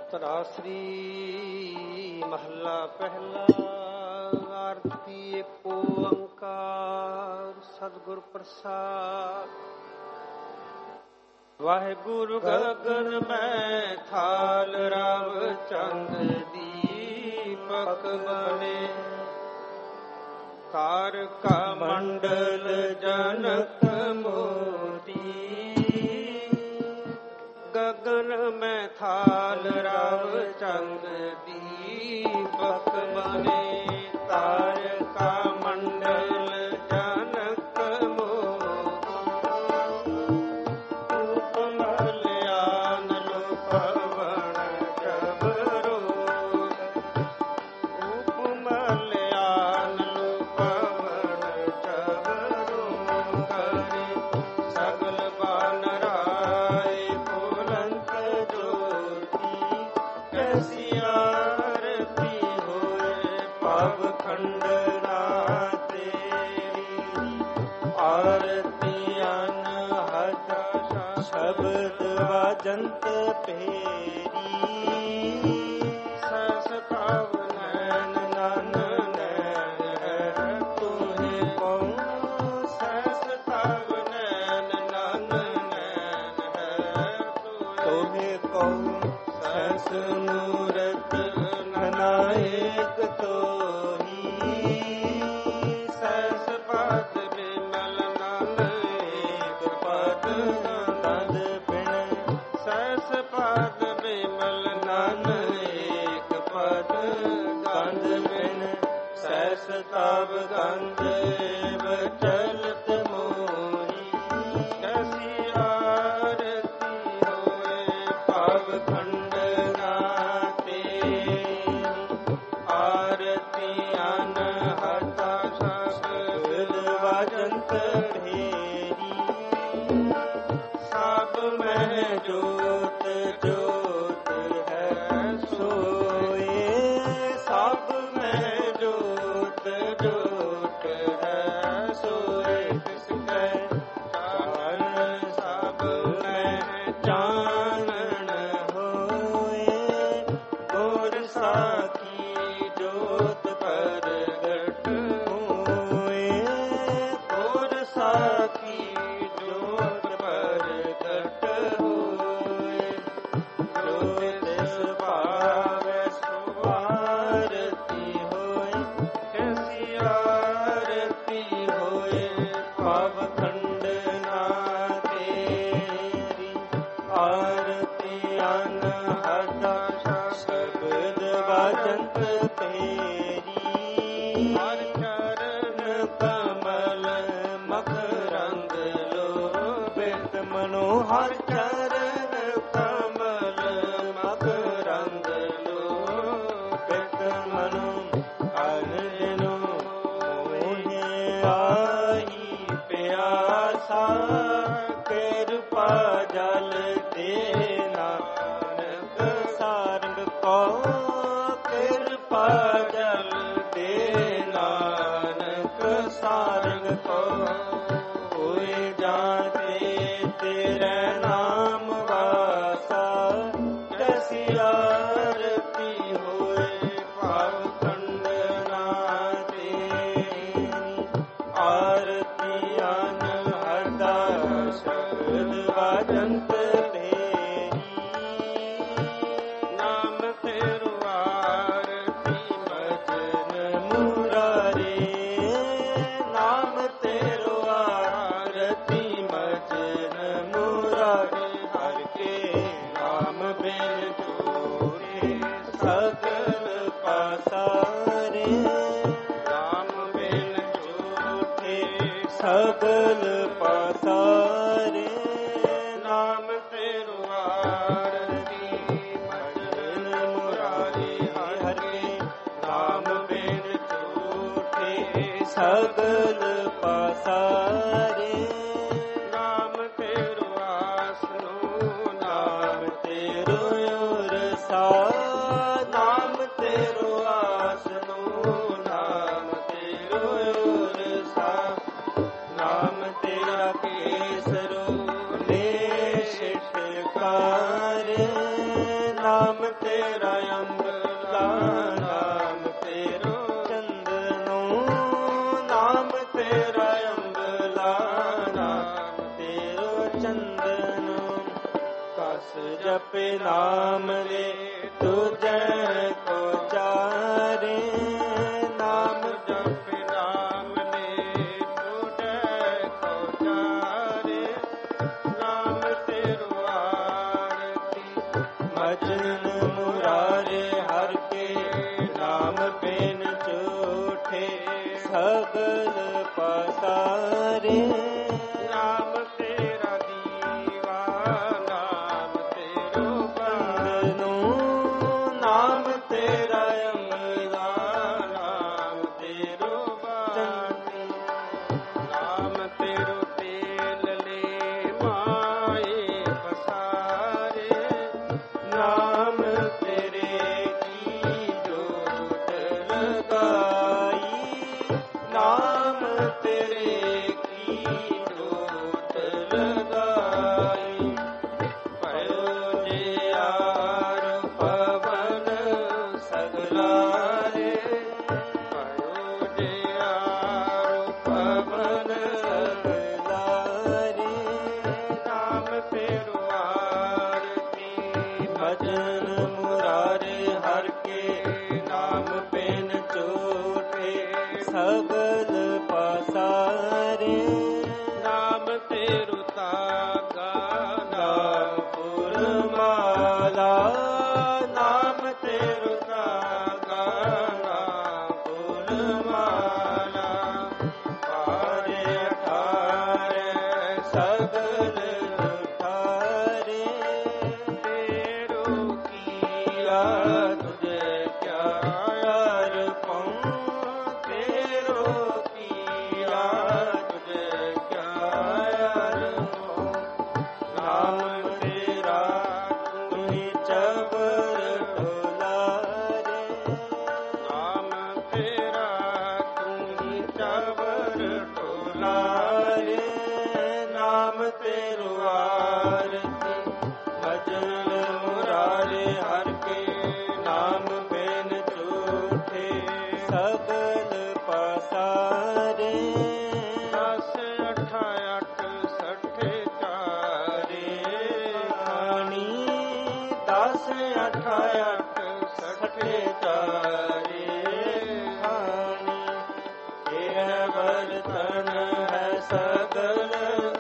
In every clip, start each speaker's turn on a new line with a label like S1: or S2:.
S1: ਧਨਾਸਰੀ ਮਹੱਲਾ ਪਹਿਲਾ। ਆਰਤੀ ਏਕੋ ਓੰਕਾਰ ਸਤਿਗੁਰ ਪ੍ਰਸਾਦ। ਵਾਹਿਗੁਰੂ ਗਗਨ ਮੈਂ ਥਾਲ ਰਵ ਚੰਦ ਦੀਪਕ ਬਣੇ। ਤਾਰਕਾ ਮੰਡਲ ਜਨਕ ਮੋਤੀ। ਗਗਨ ਮੈਂ ਥਾਲ ਰਵ ਚੰਦ ਦੀਪਕ ਬਣੇ। ਤਾਰਕਾ ਮੰਡਲ ਜਨਕ ਮੋਤੀ। ਉਪਮਲ ਆਨੰਦ ਪਵਨ ਜਬਰੋ। ਉਪਮਲ ਆਨੰਦ ਪਵਨ ਜਬਰੋ ਕਰੇ। ਸਗਲ ਬਾਨਰਾਏ ਬੁਲੰਦ ਜੋਤੀ। ਕੈਸੀ ਆਰਤੀ ਹੋਏ ਭਵ ਖੰਡਨਾ ਤੇਰੀ। ਆਰਤੀ ਅਨਹਦ ਸ਼ਬਦ ਵਾਜੰਤ ਭੇਰੀ। ਸਸਤਾਵ ਨੈਣ ਨਨ ਨੈਣ ਹੈ ਤੁਹੇ ਕਉ। ਸਸਤਾਵ ਨੈਣ ਨਨ ਨੈਣ ਹੈ ਤੁਹੇ ਕਉ। ਸਸ ਮੂਰਤ ਨਨਾਇਕ ਤੋਹੀ। ਸਸ ਪਦ ਬਿਮਲ ਨਨ ਏਕ ਪਦ ਗੰਧ ਬਿਨ। ਸਸ ਪਦ ਬਿਮਲ ਨਨ ਏਕ ਪਦ ਗੰਧ ਬਿਨ। ਸਸ ਤਵ ਗੰਧ ਚਲਤ ਮੋਹੀ। ਕੈਸੀ ਆਰਤੀ ਹੋਏ ਭਵ ਖੰਡਨਾ ਤੇਰੀ। ਆਰਤੀ ਅਨਹਦ ਸ਼ਬਦ ਵਾਜੰਤ ਭੇਰੀ। ਸਭ ਮਹਿ ਜੋਤ ਜੋਤ ਹੈ ਸੋਏ। ਸਭ ਮਹਿ ਜੋਤ ਜੋਤ ਹੈ ਸੋਏ। ਤਿਸ ਕੈ ਚਾਨਣ ਸਭ ਮਹਿ ਚਾਨਣ ਹੋਏ। ਗੁਰ ਸਾਖੀ ਜੋਤ ਪ੍ਰਗਟ ਹੋਏ। ਗੁਰ ਸਾਖੀ ਜੋਤ ਪ੍ਰਗਟ ਹੋਏ। ਜੋ ਤਿਸ ਭਾਵੈ ਸੋ ਆਰਤੀ ਹੋਏ। ਕੈਸੀ ਆਰਤੀ ਹੋਏ ਭਵ ਖੰਡਨਾ ਤੇਰੀ। ਆਰਤੀ ਅਨਹਦ ਸ਼ਬਦ ਵਾਜੰਤ ਭੇਰੀ। ਹਰ ਚਰਨ ਕਮਲ ਮਕਰੰਦ ਲੋਭਿਤ ਮਨੋ। ਹਰ ਚਰਨ ਕਮਲ ਮਕਰੰਦ ਲੋਭਿਤ ਮਨੋ। ਅਨਜਨੋ ਮੋਹਿ ਆਈ ਪਿਆਸਾ। ਕਿਰਪਾ ਜਲ ਦੇ ਨਾਨਕ ਸਾਰੰਗ ਕੋ। ਕਿਰਪਾ ਜਲ ਦੇ ਨਾਨਕ ਸਾਰੰਗ ਕੋ। ਹੋਏ ਜਾਤੇ ਤੇਰੇ ਨਾਮ ਵਾਸਾ। ਕੈਸੀ ਆਰਤੀ ਹੋਏ ਭਵ ਖੰਡਨਾ ਤੇਰੀ। ਆਰਤੀ ਅਨਹਦ ਸ਼ਬਦ ਵਾਜੰਤ ਭੇਰੀ। ਨਾਮ ਤੇਰੁ ਆਰਤੀ ਭਜਨ ਮੁਰਾਰੇ। ਨਾਮ ਤੇਰੁ ਆਰਤੀ ਭਜਨ ਮੁਰਾਰੇ। ਹਰਿ ਕੇ ਨਾਮ ਬਿਨ ਝੂਠੇ ਸਗਲ ਪਾਸਾਰੇ। ਨਾਮ ਬਿਨ ਝੂਠੇ ਸਗਲ ਪਾਸਾਰੇ। ਨਾਮ ਤੇਰੁ ਆਰਤੀ ਭਜਨ ਮੁਰਾਰੇ। ਹਰਿ ਕੇ ਨਾਮ ਬਿਨ ਝੂਠੇ ਸਗਲ ਪਾਸਾਰੇ। ਨਾਮ ਤੇਰੁ ਆਸਨੋ। ਨਾਮ ਤੇਰੁ ਉਰਸਾ। ਨਾਮ ਤੇਰੁ ਆਸਨੋ। ਨਾਮ ਤੇਰੁ ਉਰਸਾ। ਨਾਮ ਤੇਰਾ ਕੇਸਰੋ ਨੇ ਸ਼ਿਟਕਾਰ। ਨਾਮ ਨਾਮ ਤੇਰਾ ਅੰਬਲਾ ਨਾਮ ਤੇਰੋ ਚੰਦਨੋ ਨਾਮ ਤੇਰਾ ਅੰਬਲਾ ਨਾਮ ਤੇਰੋ ਚੰਦਨੋ ਕਸ ਜਪੇ ਨਾਮ ਰੇ ਤੁਝੈ ਕੋ ਚਾਰੇ ਨਾਮ ਜਪੇ ਨਾਮ ਰੇ ਤੁਝੈ ਕੋ ਚਾਰੇ ਨਾਮ ਤੇਰੋ ਆਰਤੀ ਮਜਨ ਮੁਰਾਰੇ ਹਰ ਕੇ ਨਾਮ ਬਿਨ ਝੂਠੇ ਸਗਲ ਪਸਾਰੇ ਨਾਮ ਤੇਰਾ ਦੀਵਾ ਨਾਮ ਤੇਰੋ ਬੰਦਨੋ ਨਾਮ ਤੇਰਾ ਅੰਮ੍ਰਿਤਾ ਨਾਮ ਤੇਰੋ ਬਾਣੀ ਨਾਮ ਤੇਰੋ ਤੇਲ ਲੈ ਮਾਏ ਪਸਾਰੇ ਨਾਮ ਤੇਰੇ ਕੀ ਜੋਤ ਲਗਾਈ ਨਾਮ ਤੇਰੇ ਕੀ ਜੋਤ ਲਗਾਈ ਭਇਓ ਜਿਆਰ ਪਵਨ ਸਗਲਾਰੇ ਭਇਓ ਜਿਆਰ ਪਵਨ ਸਗਲਾਰੇ ਨਾਮ ਤੇਰੋ ਆਰਤੀ ਭਜਨ ਮੁਰਾਰੇ ਹਰ ਕੇ ਨਾਮ ਬਿਨ ਝੂਠੇ ਸਗਲ ਪਸਾਰੇ ਨਾਮ ਤੇਰੋ ਤਾਗਾ ਨਾਮ ਪੁਰਮਾਲਾ ਨਾਮ ਤੇਰੋ ਤਾਗਾ ਨਾਮ ਪੁਰਮਾਲਾ ਪਾਰੇ ਅਠਾਰੇ ਸਗਲ ਉਠਾਰੇ ਤੇਰੋ ਕੀਆ ਤੁਝੇ ਕਿਆ ਅਰਪਉ ਤੇਰੋ ਕੀਆ ਤੁਝੇ ਕਿਆ ਅਰਪਉ ਨਾਮ ਤੇਰਾ ਤੁਮੀ ਚਬਰ ਢੋਲਾਰੇ ਨਾਮ ਤੇਰਾ ਤੁਮੀ ਚਬਰ ਢੋਲਾਰੇ ਨਾਮ ਤੇਰੋ ਆਰਤੀ ਭਜਨ ਮੁਰਾਰੇ ਹਰ ਕੇ ਨਾਮ ਬਿਨ ਝੂਠੇ ਸਗਲ ਪਸਾਰੇ ਦਸ ਅਠ ਅਠ ਸੱਠੇ ਚਾਰੇ ਖਾਣੀ ਦਸ ਅਠ ਅਠ ਸੱਠੇ ਚਾਰੇ ਖਾਣੀ ਇਹ ਬਰਤਨ ਹੈ ਸਗਲ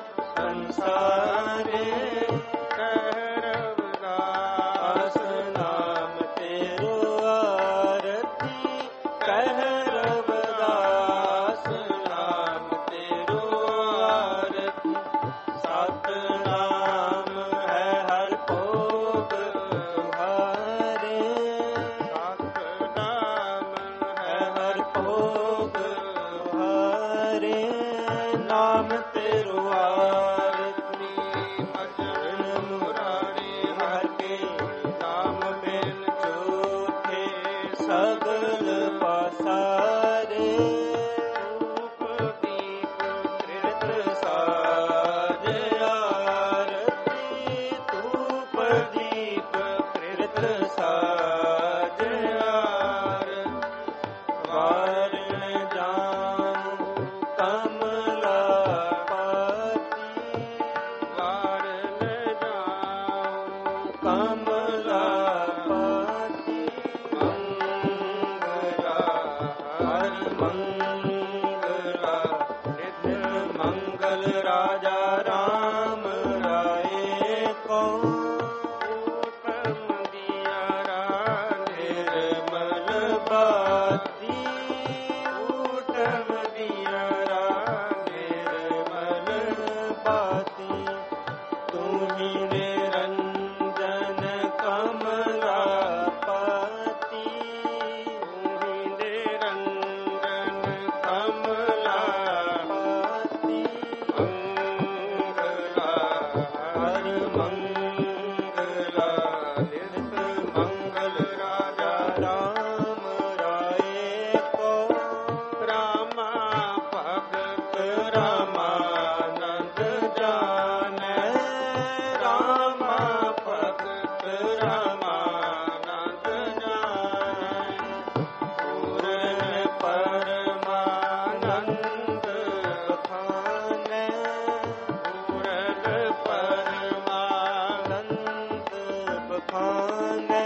S1: ਸੰਸਾਰੇ ਕਹਿ ਰਵਿਦਾਸ ਨਾਮ ਤੇਰੋ ਆਰਤੀ ਕਹਿ ਰਵਿਦਾਸ ਨਾਮ ਤੇਰੋ ਆਰਤੀ ਸਤ ਨਾਮ ਹੈ ਹਰ ਭੋਗ ਤੁਹਾਰੇ ਸਤ ਨਾਮ ਹੈ ਹਰ ਭੋਗ ਤੁਹਾਰੇ ਨਾਮ ਤੇਰੋ ਆਰਤੀ सुनै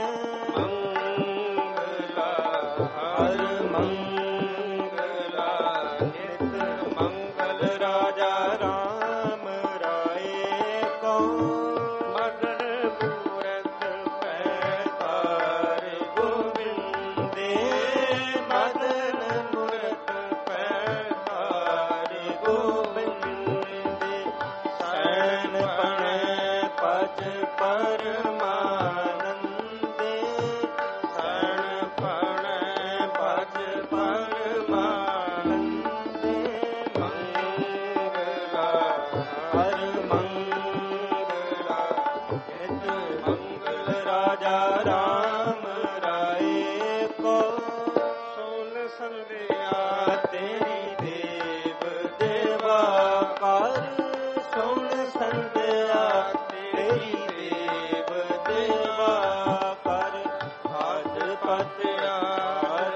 S2: मंगला हर मंगला नित मंगल
S1: राजा राम राये को
S2: मदन मूरत पैतार गोविंदे
S1: मदन मूरत पैतार गोविंदे सैन पण पज परमानंदे
S2: सैन पण पज परमानंदे मंगला
S1: हर मंगला
S2: नित मंगल
S1: राजा राम राये को
S2: सोन संध्या
S1: तेरी देव देवा कर सुन संध्या तेरी देव देवा कर आज पत्यार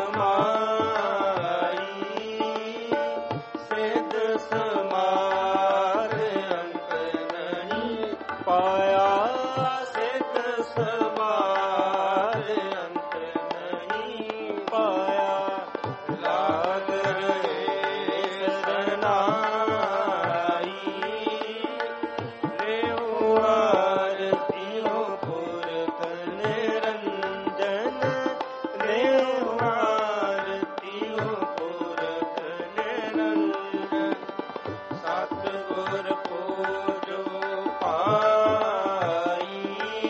S1: समाई सिद्ध समार अंत नहीं पाया सिद्ध समार अंत नहीं पाया लाग रहे शरणाई रेहु आरतियो पुरख निरंजन रेहु आरतियो पुरख निरंजन सतगुर पूजो पाई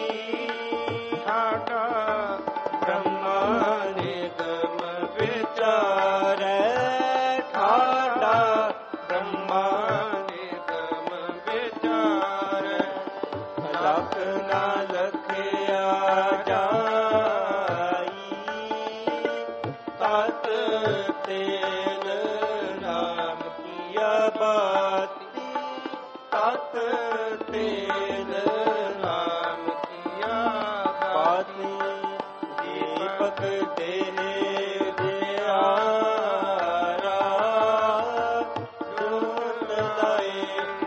S2: ठाटा
S1: ब्रह्मा निगम विचारै ठाडा ब्रह्मा
S2: निगम विचार
S1: लख न लखया जाई तत तेल नाम किया बाती तत तेल
S2: नाम किया
S1: बाती दीपक देह दियारा जोत लाए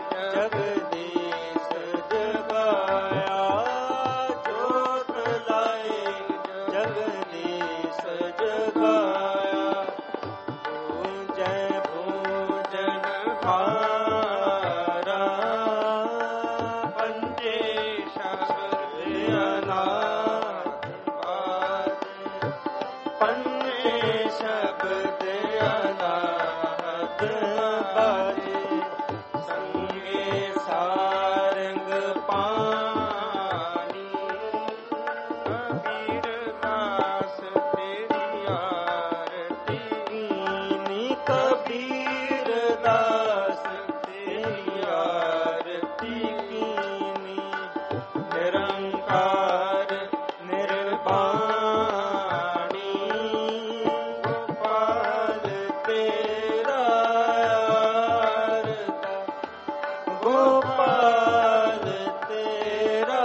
S1: जगदीश जगाया जोत लाए जगदीश जगाया भूजै भोजन हारा
S2: पंजे शास्त्र
S1: अनाथ पंजे शब्द अनाहत बाजे संगे सारंग पानी
S2: कबीर दास तेरी आरती
S1: कीनी कबीर दास तेरी आरती कीनी निरंकार निर्वाणी गोपाल तेरा आरता गोपाल तेरा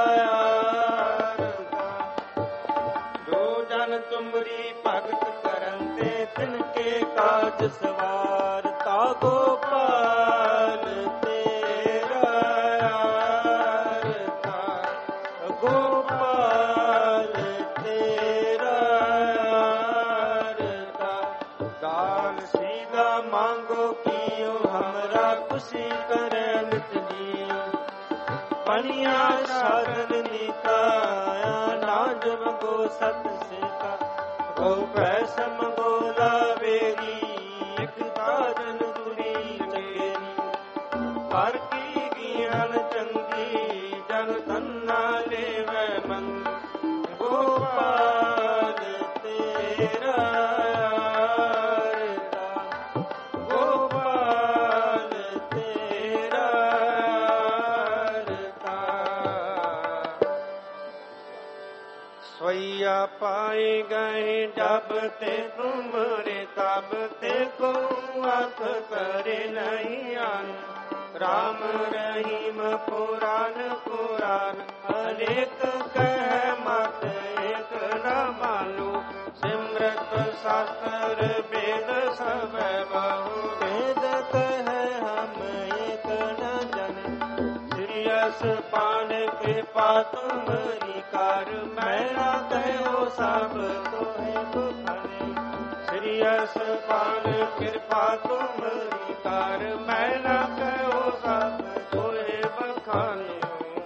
S1: आरता
S2: दो जन तुमरी
S1: भगत करन ते तिनके काज सवारता गोपाल तेरा आरता गोपाल तेरा आरता दान सीधा मांगो कियो हमरा खुशी करे नित जियो पनिया साधन निकाया नाज मगो सत सेका गौ पैसम गोला बेरी एक साधन दुरी चकेरी पर की ज्ञान चंगी जन तन्ना लेवे मन गोपाल तेरा आरता गोपाल तेरा आरता
S2: स्वैया पाए गए जब ते तुमरे तब ते को अख करे नहीं आन राम रहीम पुराण पुराण अनेक कह मत एक न मानो सिमरत शास्त्र वेद सब बहु
S1: वेद कह हम एक न जन
S2: ਪਾਨ ਕਿਰਪਾ ਤੁਮਰੀ ਕਰ, ਮੈਂ ਨਾ ਕਹਿਓ ਸਭ ਤੋਹਿ ਬਖਾਨੇ। ਸ੍ਰੀ ਪਾਨ ਕਿਰਪਾ ਤੁਮਰੀ ਕਰ, ਮੈਂ ਨਾ ਕਹਿਓ ਸਭ ਤੋਹਿ ਬਖਾਨੇ।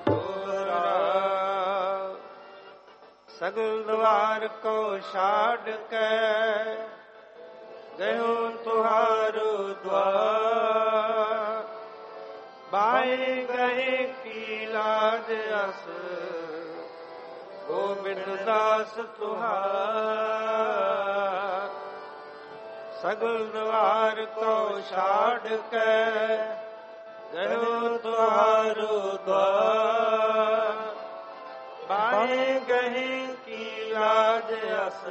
S2: ਸਗਲ ਦਵਾਰ ਕੋ ਛਾੜ ਕੇ ਗਇਓ ਤੁਹਾਰੋ ਦਵਾਰ, ਬਾਏ ਗਏ ਕੀ ਲਾਜ ਅਸ ਗੋਬਿੰਦ ਦਾਸ ਤੁਹਾਰ। ਸਗਲ ਦਵਾਰ ਕੋ ਛਾੜ ਕੇ ਗਇਓ ਤੁਹਾਰੋ ਦਵਾਰ, ਬਾਏ ਗਏ ਕੀ ਲਾਜ ਅਸ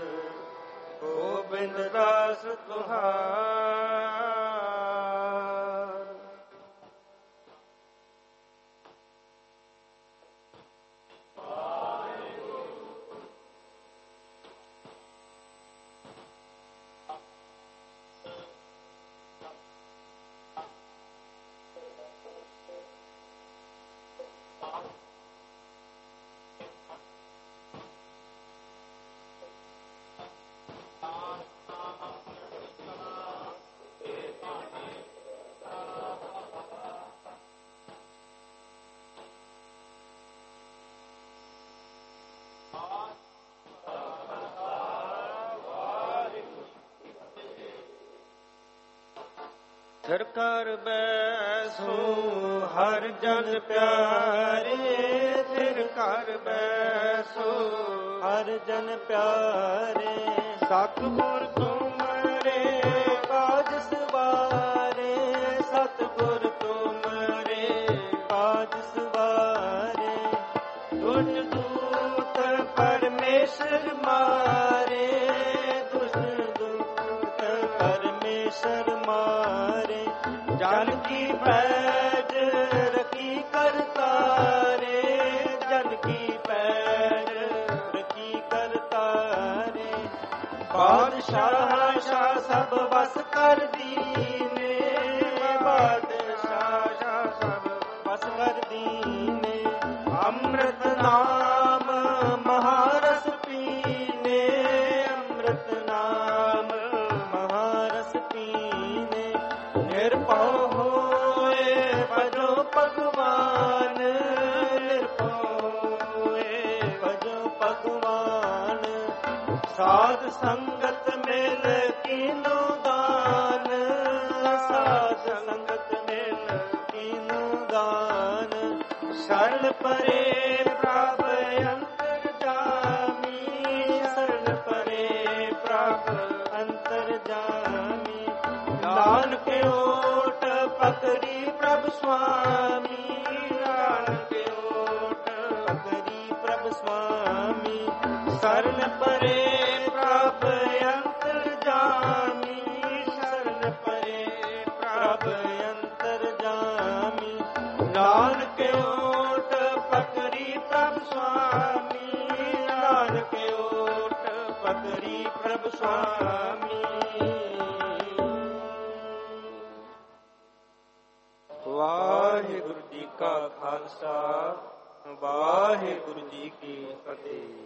S2: ਗੋਬਿੰਦ ਦਾਸ ਤੁਹਾਰ। ਥਿਰ ਕਰ ਬੈਸੋ ਹਰ ਜਨ ਪਿਆਰੇ, ਥਿਰ ਕਰ ਬੈਸੋ ਹਰ ਜਨ ਪਿਆਰੇ। ਸਤਿਗੁਰ ਤੁਮਰੇ ਕਾਜ ਸਵਾਰੇ, ਸਤਿਗੁਰ ਤੁਮਰੇ ਕਾਜ ਸਵਾਰੇ। ਦੁਸ਼ਟ ਦੂਤ ਪਰਮੇਸ਼ਰ ਮਾਰੇ, ਦੁਸ਼ਟ ਦੂਤ ਪਰਮੇਸ਼ਰ ਮਾਰੇ। ਜਨ ਕੀ ਪੈਜ ਰਖੀ ਕਰਤਾਰੇ, ਜਨ ਕੀ ਪੈਜ ਰਖੀ ਕਰਤਾਰੇ। ਬਾਦਸ਼ਾਹ ਸ਼ਾਹ ਸਭ ਵਸ ਕਰ ਦੀਨੇ, ਬਾਦਸ਼ਾਹ ਸ਼ਾਹ ਸਭ ਵਸ ਕਰ ਦੀਨੇ। ਅੰਮ੍ਰਿਤ ਨਾਮ ਮਹਾਰਸ ਪੀਨੇ, ਅੰਮ੍ਰਿਤ ਨਾਮ ਮਹਾਰਸ ਪੀਨੇ। ਨਿਰਭਉ ਹੋਏ ਭਜੋ ਭਗਵਾਨ, ਨਿਰਭਉ ਹੋਏ ਭਜੋ ਭਗਵਾਨ। ਸਾਧ ਸੰਗਤ ਮਿਲ ਕੀਨੋ ਦਾਨ, ਸਾਧ ਸੰਗਤ ਮਿਲ ਕੀਨੋ ਦਾਨ। ਸ਼ਰਨ ਪਰੇ ਪ੍ਰਭ ਅੰਤਰ ਜਾਮੀ, ਸ਼ਰਨ ਪਰੇ ਪ੍ਰਭ ਅੰਤਰ ਜਾਮੀ। ਨਾਨਕ ਓਟ ਪਕੜੀ ਪ੍ਰਭ ਸੁਆਮੀ, ਨਾਨਕ ਓਟ ਪਕੜੀ ਪ੍ਰਭ ਸੁਆਮੀ। ਸ਼ਰਨ ਪਰੇ ਪ੍ਰਭ ਅੰਤਰ ਜਾਮੀ, ਸ਼ਰਨ ਪਰੇ ਪ੍ਰਭ ਅੰਤਰ ਜਾਮੀ। ਨਾਨਕ ਓਟ ਪਕੜੀ ਪ੍ਰਭ ਸੁਆਮੀ, ਨਾਨਕ ਓਟ ਪਕੜੀ ਪ੍ਰਭ ਸੁਆਮੀ। ਵਾਹਿਗੁਰੂ ਜੀ ਕਾ ਖਾਲਸਾ, ਵਾਹਿਗੁਰੂ ਜੀ ਕੀ ਫਤਿਹ।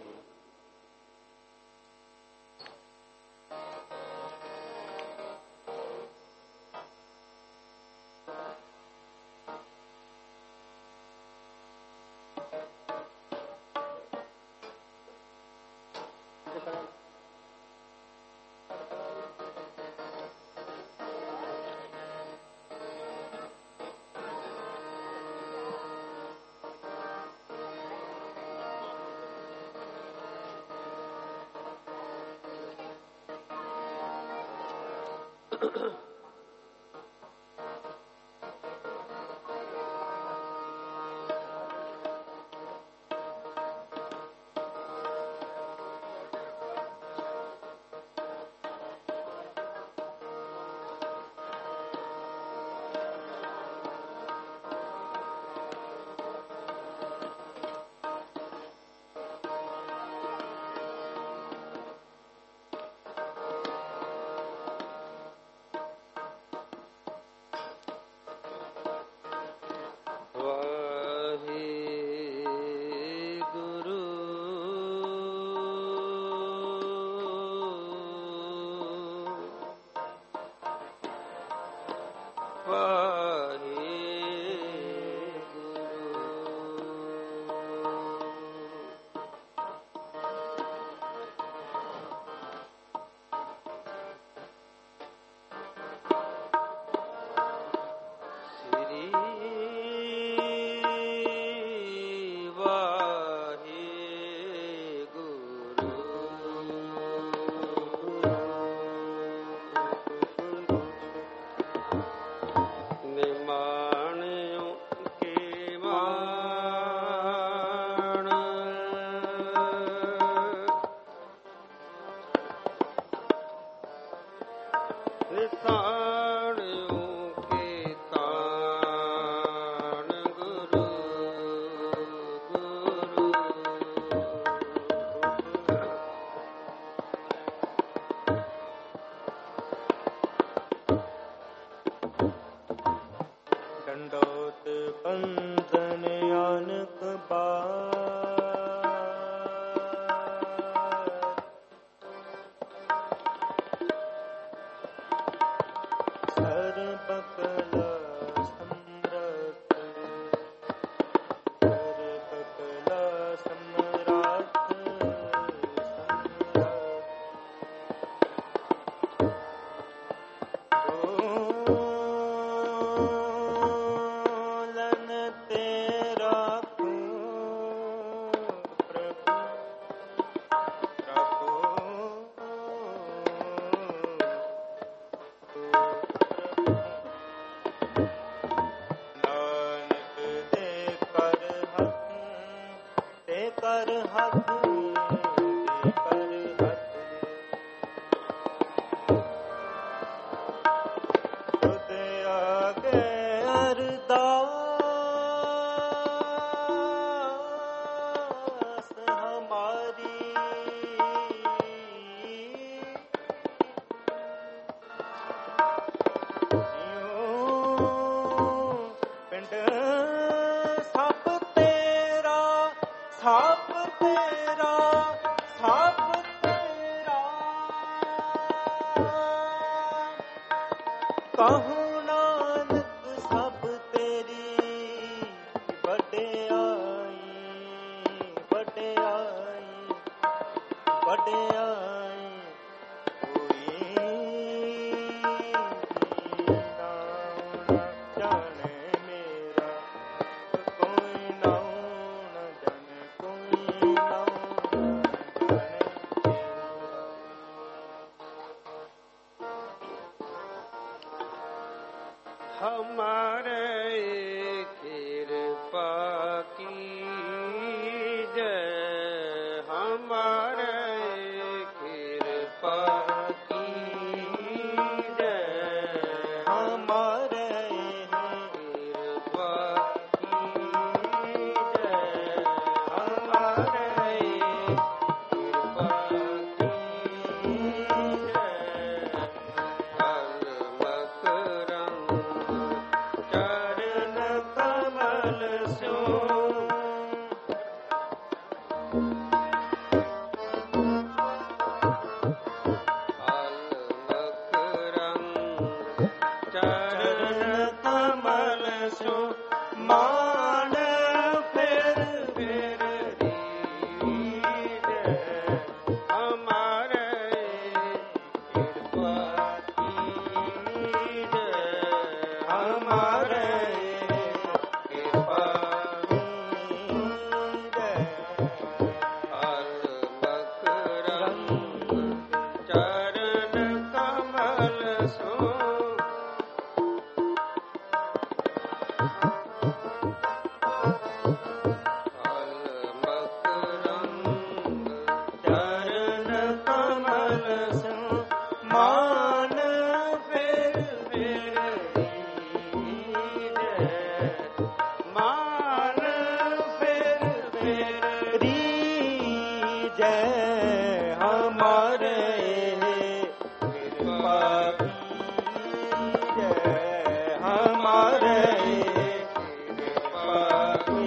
S1: कहूँ नानक सब तेरी वड्याई वड्याई वड्याई कोई नाम न जाने मेरा कोई नाम न जाने कोई नाम न जाने
S2: हमारे कृपा की जय हमारे कृपा की जय
S1: हमारे
S2: कृपा की जय हमारे कृपा की जय अलमक रंग चरण कमल सो अलमक रंग चरण कमल सो मान फिर रीज हमारे कृपा की जय हमारे कृपा अलमक रंग चरण कमल सो अलमक रंग चरण कमल सो मान फिर रीज मान फिर
S1: रीज हमारे कृपा की जय हमारे कृपा की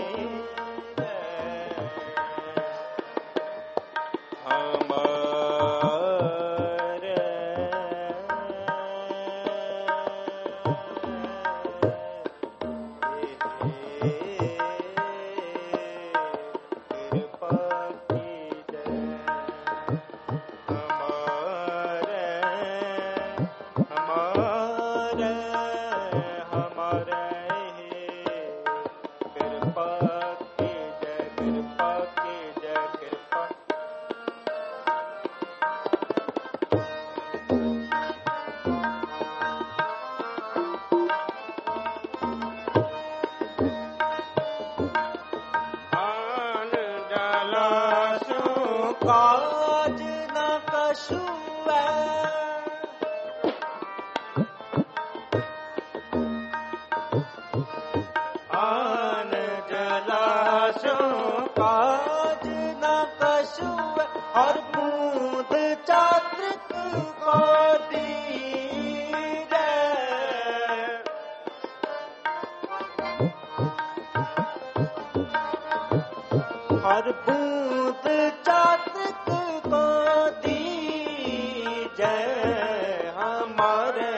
S2: आन डाला सो
S1: काज न कछु
S2: आन जला सो
S1: काज न कछु और बूंद चात्रिक को दीजे हर बूंद चात्रिक को दीजे हमारे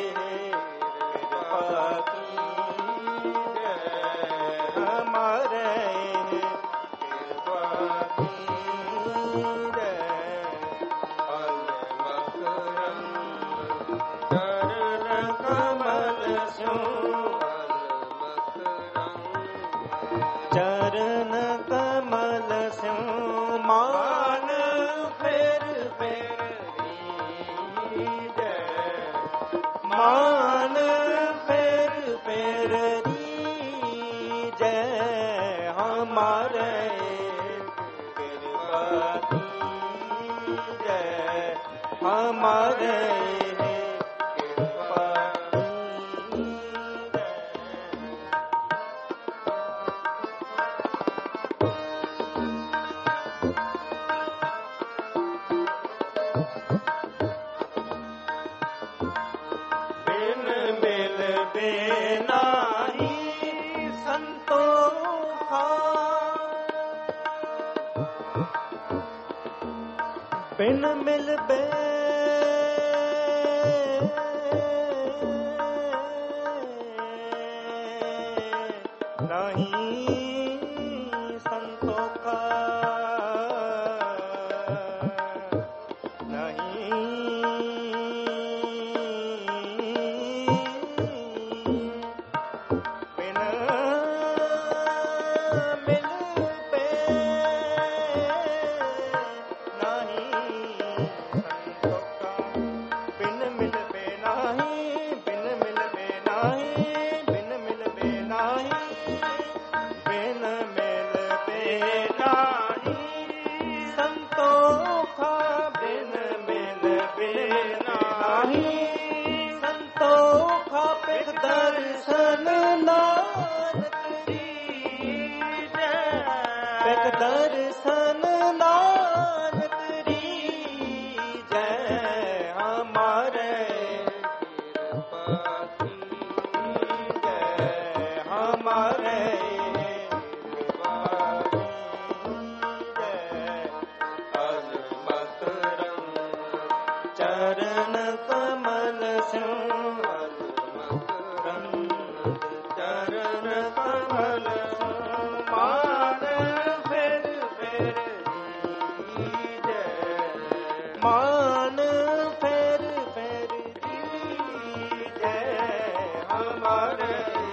S1: कृपा की जय हमारे कृपा की जय
S2: अलमक रंग चरण कमल सो अलमक रंग
S1: चरण कमल से मान
S2: फिर रीज
S1: मान फिर रीज हमारे कृपा की जय हमारे कृपा की जय
S2: बिन मिल बेनाही
S1: बिन मिल बे ਚਰਨ ਕਮਲ ਸਿਉ ਚਰਨ ਕਮਲ ਸਿਉ ਮਾਨ ਫਿਰ ਦੀਜੈ ਮਾਨ ਫਿਰ ਦੀਜੈ ਹਮਾਰੇ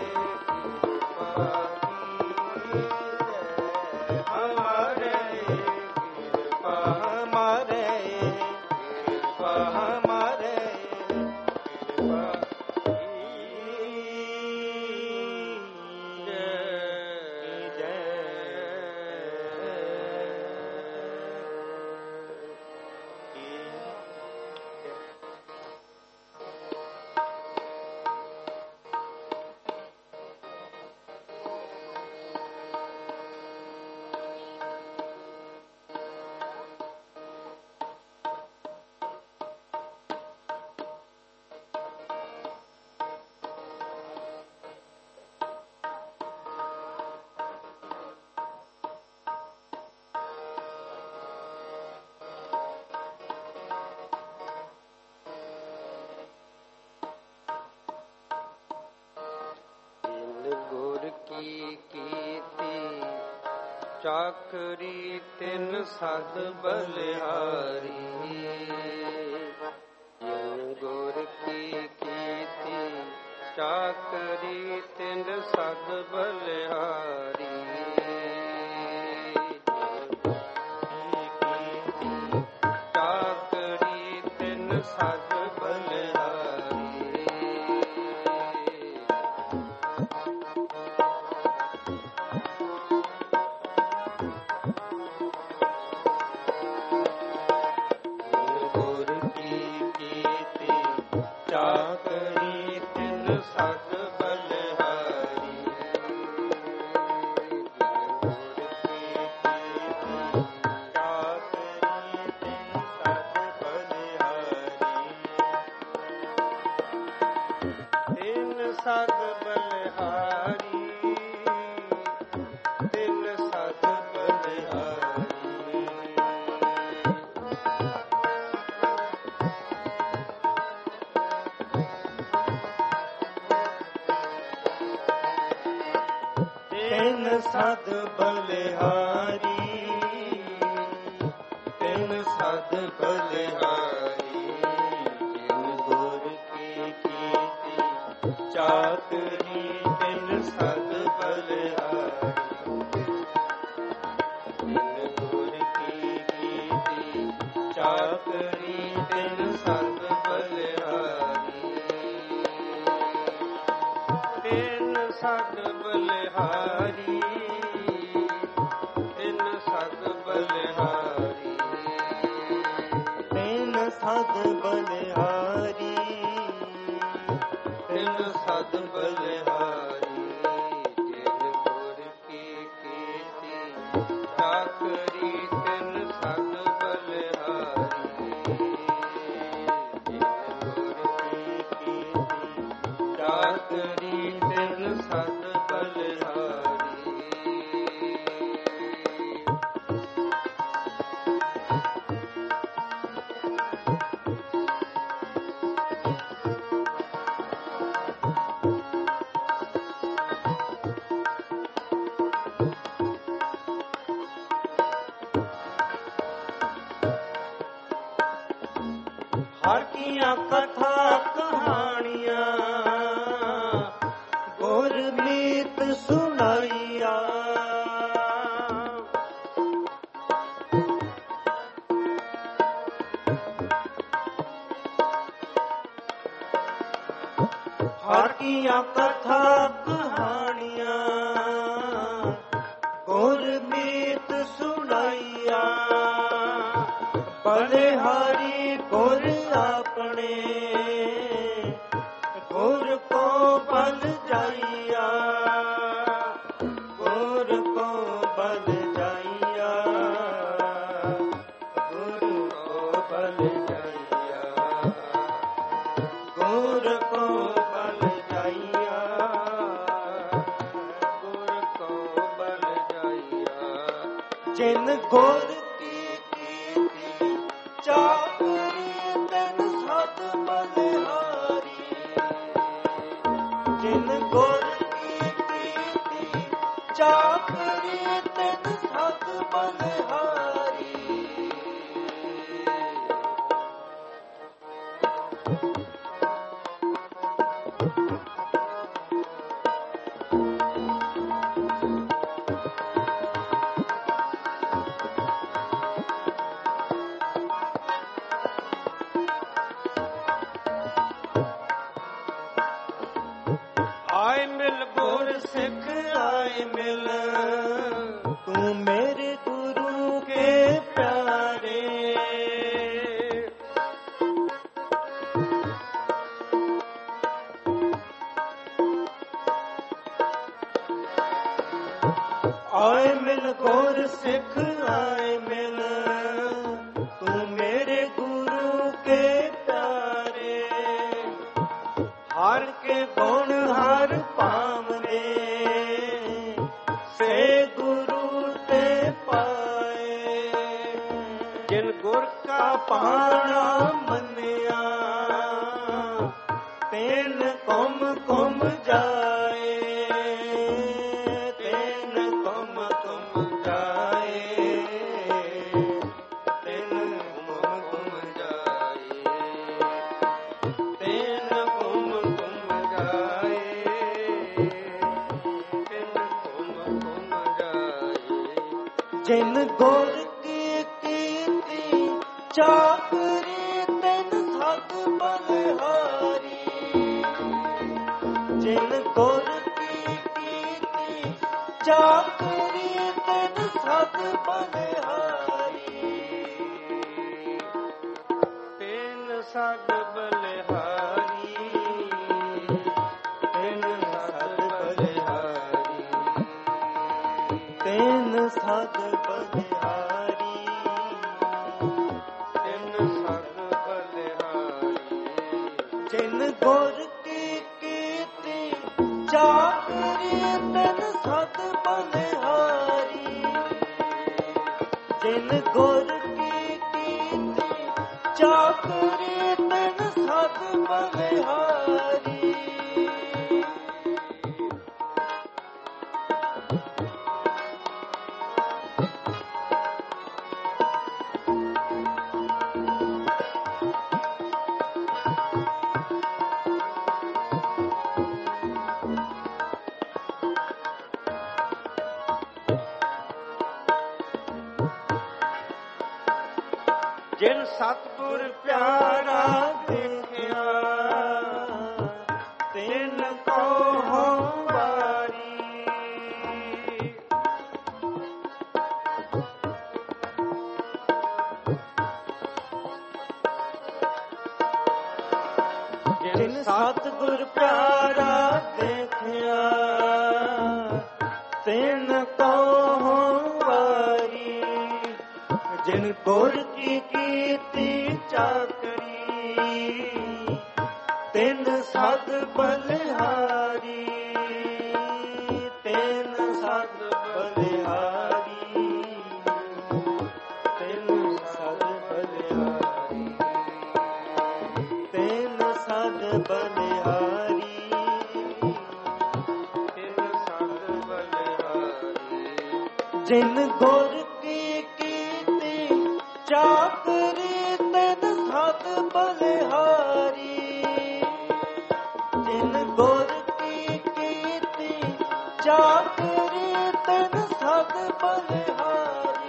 S2: ਚਾਕਰੀ ਤਿੰਨ ਸਦ ਬਲਿਹਾਰੀ ਜਿਨ ਗੁਰ ਕੀ ਕੀਤੀ ਚਾਕਰੀ ਤਿੰਨ ਸਦ ਬਲਿਹਾਰੀ ਚਾਕਰੀ ਤਿੰਨ ਸਦ ਬਲਿਹਾਰੀ ਚਾਕਰੀ ਤਿੰਨ ਸਦ ਬਲਿਹਾਰੀ ਤਿੰਨ ਸਦ ਬਲਿਹਾਰੀ ਤਿੰਨ ਸਦ ਬਲਿਹਾਰੀ
S1: ਤਿੰਨ ਸਦ ਬਲਿਹਾਰੀ ਤਿੰਨ ਸਦ ਬਲਿਹਾਰੀ ਜਿਨ ਗੁਰ ਕੀ ਕੀਤੀ ਚਾਕਰੀ ਤਿੰਨ ਸਦ ਬਲਿਹਾਰੀ ਜਿਨ ਗੁਰ ਕੀ ਕੀਤੀ ਚਾਕਰੀ ਤਿੰਨ ਸਦ ਬਲਿਹਾਰੀ
S2: ਤਿੰਨ ਸਦ ਬਲਿਹਾਰੀ ਤਿੰਨ ਸਦ ਬਲਿਹਾਰੀ
S1: ਤਿੰਨ ਸਦ ਬਲਿਹਾਰੀ
S2: ਤਿੰਨ ਸਦ ਬਲਿਹਾਰੀ ਜਿਨ ਗੁਰ ਕੀ ਕੀਤੀ ਚਾਕਰੀ ਤਿੰਨ ਸਦ ਬਲਿਹਾਰੀ ਜਿਨ ਗੁਰ ਕੀ ਕੀਤੀ ਚਾਕਰੀ ਤਿੰਨ ਸਦ ਬਲਿਹਾਰੀ
S1: ਹਰ ਕੀਆਂ ਕਥਾ ਕਹਾਣੀਆਂ ਗੁਰਮੀਤ ਸੁਣਾਈਆ ਹਰ ਕੀਆਂ ਕਥਾ ਕਹਾਣੀਆਂ ਗੁਰਮੀਤ ਸੁਣਾਈਆ ਬਲਿਹਾਰੀ ਗੁਰ ਆਪਣੇ ਗੁਰ ਕੋ ਬਲ ਜਾਈਆ ਗੁਰ ਕੋ ਬਲ ਜਾਈਆ ਗੁਰ ਕੋ ਬਲ ਜਾਈਆ ਗੁਰ ਕੋ ਬਲ ਜਾਈਆ
S2: ਗੁਰ ਕੋ ਬਲ ਜਾਈਆ
S1: ਜਿਨ ਗੁਰ ਕੀ ਕੀਤੀ ਚਾਕਰੀ ਤਿੰਨ ਆਏ ਮਿਲ ਗੁਰ ਸਿੱਖ ਆਏ ਮਿਲ, ਤੂੰ ਮੇਰੇ ਗੁਰੂ ਕੇ ਪਿਆਰੇ। ਹਰ ਕੇ ਗੁਣ ਹਰ ਭਾਵਨੇ, ਸੇ ਗੁਰੂ ਤੇ ਪਾਏ।
S2: ਜਿਨ ਗੁਰ ਕਾ
S1: ਪਾਣਾ ਮੰਨਿਆ, ਤੈਨ ਕੁਮ ਕੁਮ ਜਾਏ। ਤੈਨ ਕੁਮ ਕੁਮ ਜਾਏ, ਤੈਨ ਕੁਮ ਕੁਮ ਜਾਏ।
S2: ਤੈਨ ਕੁਮ ਕੁਮ ਜਾਏ, ਤੈਨ ਕੁਮ ਕੁਮ ਜਾਏ।
S1: ਜਿਨ ਗੁਰ ਕੀ ਕੀਤੀ ਚਾਕਰੀ, ਤੈਨ ਸਤ ਬਲਿਹਾਰੀ। ਜਿਨ ਗੁਰ ਕੀ ਕੀਤੀ ਚਾਕਰੀ, ਤੈਨ ਸਤ ਬਲਿਹਾਰੀ।
S2: ਤੈਨ ਸਦ ਬਲਿਹਾਰੀ,
S1: ਤੈਨ ਸਤ ਬਲਿਹਾਰੀ।
S2: ਤੈਨ
S1: ਸਤ ਬਲਿਹਾਰੀ।
S2: ਤੈਨ ਸਦ ਬਲਿਹਾਰੀ।
S1: ਜਿਨ ਗੁਰ ਕੀ ਕੀਤੀ ਚਾਕਰੀ, ਤੈਨ ਸਤ ਬਲਿਹਾਰੀ। ਜਿਨ ਗੁਰ ਕੀ ਕੀਤੀ ਚਾਕਰੀ, ਤੈਨ ਸਤ ਬਲਿਹਾਰੀ।
S2: ਜਿਨ ਸਤਿਗੁਰ ਪਿਆਰਾ ਦੇਖਿਆ,
S1: ਤਿਨ ਕੋ ਵਾਰੀ। ਜਿਨ ਸਤਿਗੁਰ ਪਿਆਰਾ ਦੇਖਿਆ, ਤਿਨ ਕੋ ਵਾਰੀ। ਜਿਨ ਗੁਰ ਕੀ ਕੀਤੀ ਚਾਕਰੀ, ਤਿਨ ਸਦ ਬਲਿਹਾਰੀ। ਤਿਨ ਸਦ ਬਲਿਹਾਰੀ। ਤਿਨ ਸਦ ਬਲਿਹਾਰੀ। ਤਿਨ ਸਦ ਬਲਿਹਾਰੀ।
S2: ਤੈਨ ਸਦ ਬਲਿਹਾਰੀ।
S1: ਜਿਨ ਗੁਰ ਕੀ ਕੀਤੀ ਚਾਕਰੀ, ਤਿਨ ਸਤ ਬਲਿਹਾਰੀ। ਜਿਨ ਗੁਰ ਕੀ ਕੀਤੀ ਚਾਕਰੀ, ਤਿਨ ਸਤ ਬਲਿਹਾਰੀ।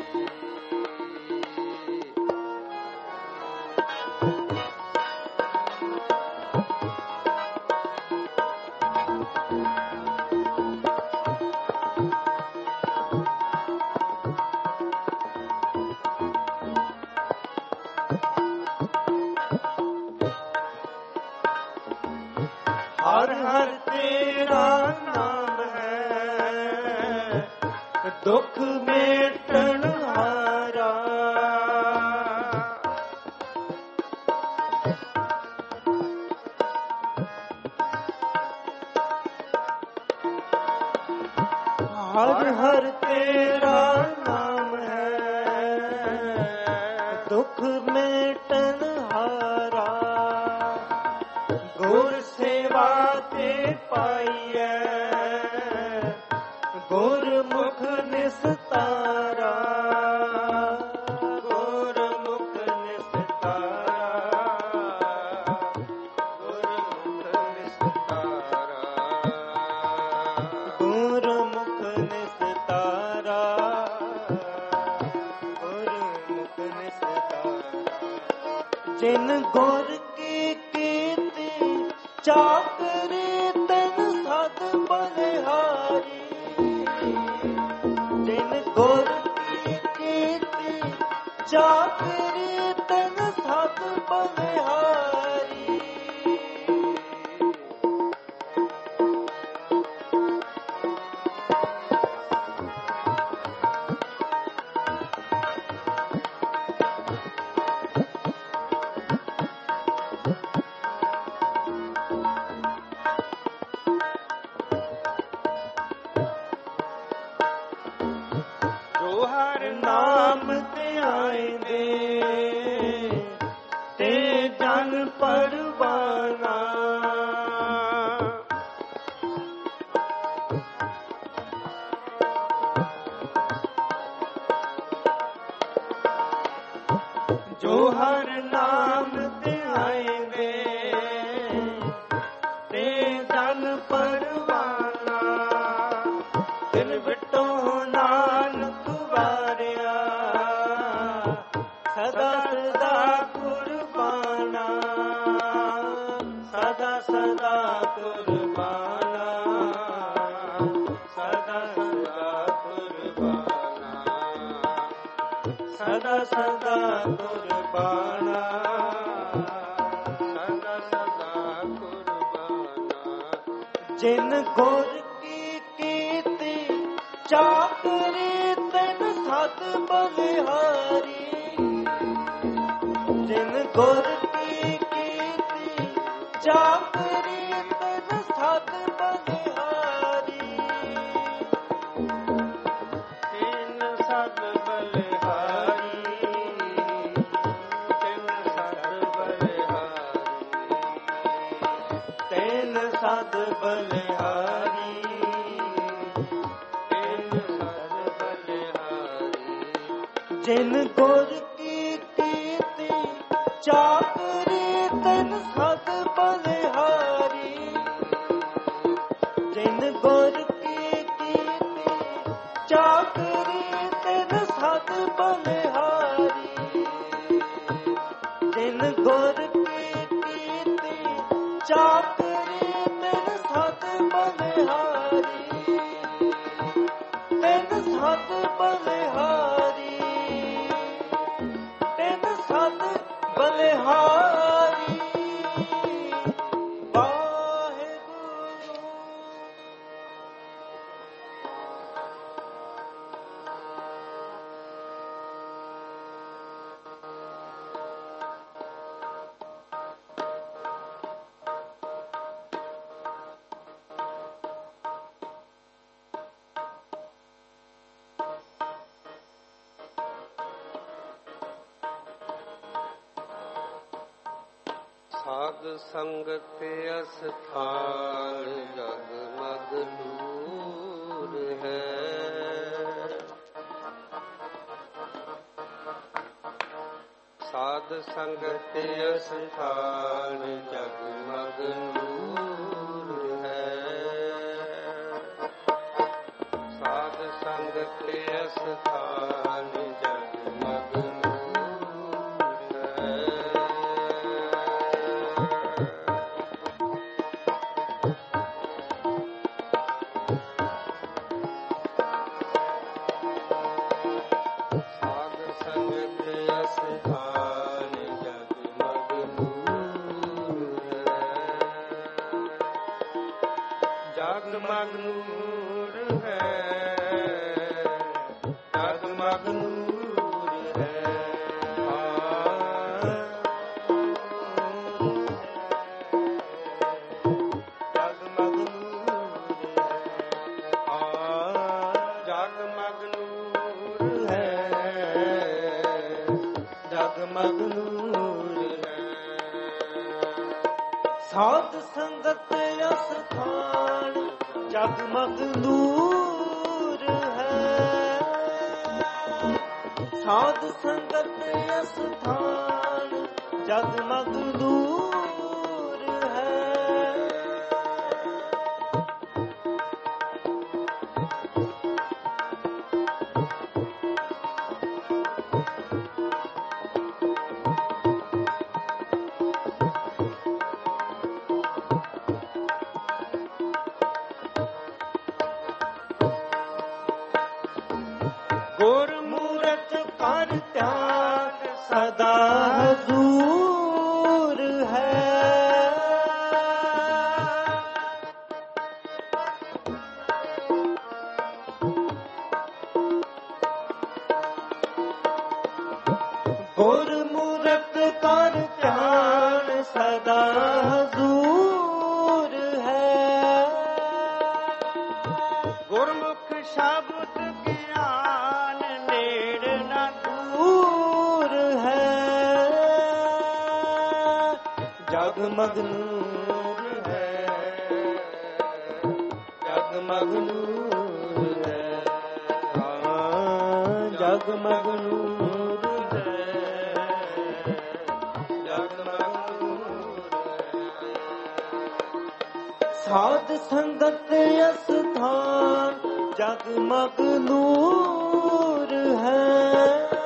S1: ਹਰ ਹਰ ਤੇਰਾ ਨਾਮ ਹੈ, ਦੁੱਖ ਮੇਟਣ ਹਾਰਾ। ਹਰ ਹਰ ਤੇਰਾ ਨਾਮ ਹੈ, ਦੁੱਖ ਮੇਟਣ ਹਾਰਾ। ਗੁਰ ਸੇਵਾ ਤੇ ਪਾਈਐ, ਗੁਰਮੁਖ ਨਿਸਤਾਰਾ। ਗੁਰਮੁਖ ਨਿਸਤਾਰਾ।
S2: ਗੁਰਮੁਖ ਨਿਸਤਾਰਾ।
S1: ਗੁਰਮੁਖ ਨਿਸਤਾਰਾ। ਗੁਰਮੁਖ ਨਿਸਤਾਰਾ। ਜਿਨ ਗੁਰ ਕੀ ਕੀਤੀ ਚਾਕਰੀ, ਤਿਨ ਸਦ ਬਲਿਹਾਰੀ। ਜਿਨ ਗੁਰ ਕੀ ਕੀਤੀ ਚਾਕਰੀ, ਤਿਨ ਸਦ ਬਲਿਹਾਰੀ। ਜੋ ਹਰ ਨਾਮ ਧਿਆਏਂਦੇ ਤੇ ਜਨ ਪਰਵਾਨਾ ਦਿਲ ਵਿਟੋ ਨਾਨਕ ਵਾਰਿਆ ਸਦਾ ਸਦਾ ਕੁਰਬਾਨਾ ਸਦਾ ਸਦਾ ਕੁਰਬਾਨਾ ਸਦਾ ਸਦਾ ਕੁਰਬਾਨਾ ਸਦਾ ਸਦਾ ਕੁਰਬਾਨਾ
S2: ਸਦਾ ਸਦਾ ਕੁਰਬਾਨਾ
S1: ਜਿਨ ਗੁਰ ਕੀ ਕੀਤੀ ਚਾਕਰੀ ਤਿਨ ਸਤ ਬਲਿਹਾਰੀ ਜਿਨ ਗੁਰ ਕੀ ਕੀਤੀ ਚਾਕਰੀ ਤਿਨ ਸਤ ਬਲਿਹਾਰੀ
S2: ਤਿਨ ਸਤ ਬਲਿਹਾਰੀ ਤਿਨ ਸਤ ਬਲਿਹਾਰੀ
S1: ਤਿਨ ਸਤ ਬਲਿਹਾਰੀ
S2: ਤਿਨ ਸਤ ਬਲਿਹਾਰੀ
S1: ਜਿਨ ਗੁਰ ਕੀ ਕੀਤੀ ਚਾਕਰੀ ਤਿਨ ਸਤ ਬਲਿਹਾਰੀ ਜਿਨ ਗੁਰ ਕੀ ਕੀਤੀ ਚਾਕਰੀ ਤਿਨ ਸਤ ਬਲਿਹਾਰੀ ਜਿਨ ਗੁਰ ਕੀ ਕੀਤੀ ਚਾਕਰੀ ਤਿਨ ਸਤ ਬਲਿਹਾਰੀ ਤਿਨ ਸਤ ਬਲਿਹਾਰੀ ਤਿਨ ਸਤ ਬਲਿਹਾਰੀ ਵਾਹਿਗੁਰੂ
S2: ਸਾਧ ਸੰਗਤ ਅਸਥਾਨ ਜਗਮਗ ਨੂਰ ਹੈ ਸਾਧ ਸੰਗਤ ਅਸਥਾਨ ਜਗਮਗ ਨੂਰ ਹੈ ਸਾਧ ਸੰਗਤ ਅਸਥਾਨ ਜਗਮਗ ਜਗਮਗ ਨੂਰ ਹੈ ਜਗਮਗ ਨੂਰ ਹੈ
S1: ਜਗਮਗ ਨੂਰ ਹੈ ਜਗਮਗ ਨੂਰ ਹੈ ਸਾਧ ਸੰਗਤ ਅਸਥਾਨ ਜਗਮਗ ਨੂਰ ਹੈ ਸਾਧ ਸੰਗਤ ਅਸਥਾਨ ਜਗਮਗ ਨੂਰ ਹੈ ਗੁਰਮੂਰਤ ਕਰ ਧਿਆਨ ਸਦਾ ਹਜ਼ੂਰ ਹੈ ਗੁਰਮੂਰਤ ਕਰ ਧਿਆਨ ਸਦਾ ਹਜ਼ੂਰ ਹੈ
S2: ਗੁਰਮੁਖ ਸ਼ਬਦ ਗਿਆਨ ਨੇੜ ਨਾ
S1: ਦੂਰ ਹੈ ਜਗਮਗ ਨੂਰ ਹੈ ਜਗਮਗ ਨੂਰ ਹੈ ਜਗਮਗ ਨੂਰ ਹੈ साध संगत स्थान जगमग नूर है।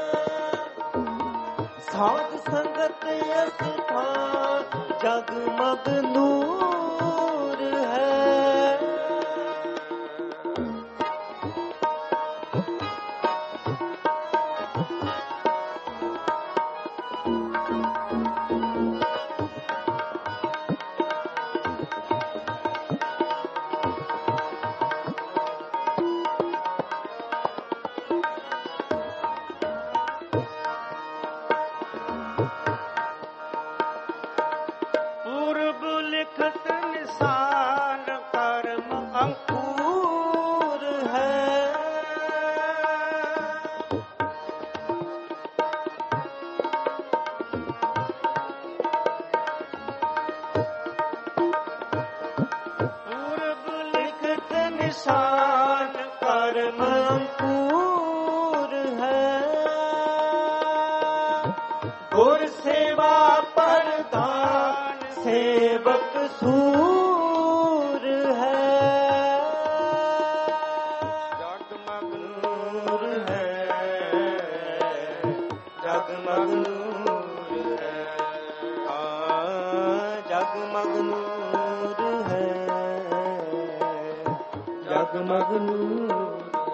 S1: साध संगत स्थान जगमग नूर है। निशान कर्म अंकुर है। गुर सेवा प्रधान सेवक सूर है। जगमग नूर है, जगमग नूर है, जगमग नूर है, जगमग नूर।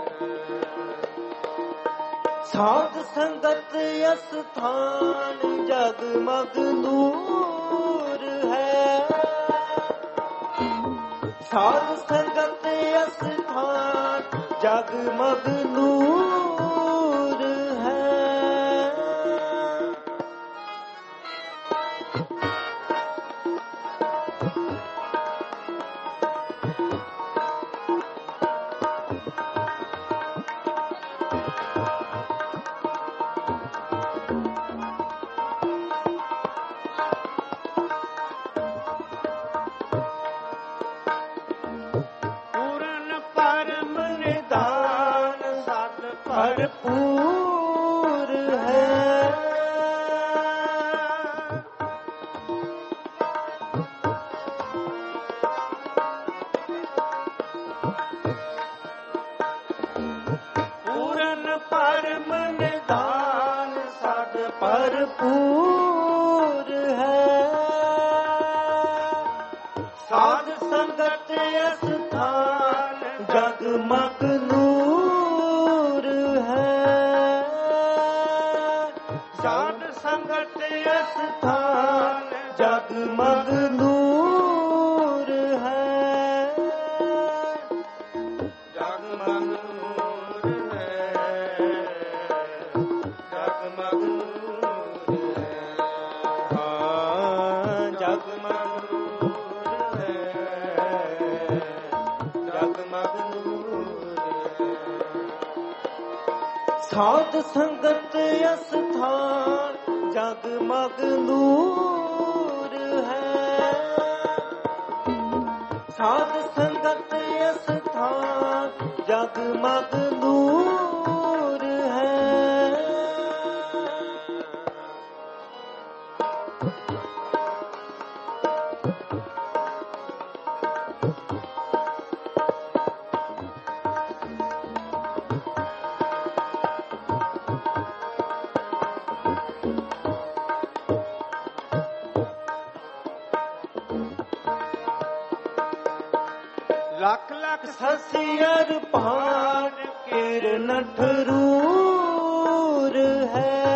S1: साध संगत स्थान जगमग नूर है। साध संगत स्थान जगमग नूर है। भरपूर है। पूरन परम निधान सद भरपूर है। साध संगत स्थान जगमग नूर है। साध संगत स्थान जगमग नूर है। जगमग नूर है, जगमग नूर है, जगमग नूर है, जगमग नूर है। साध संगत स्थान जगमग नूर है। साध संगत स्थान जगमग नूर है। लाख लाख ससियर पार किरण ठरूर है।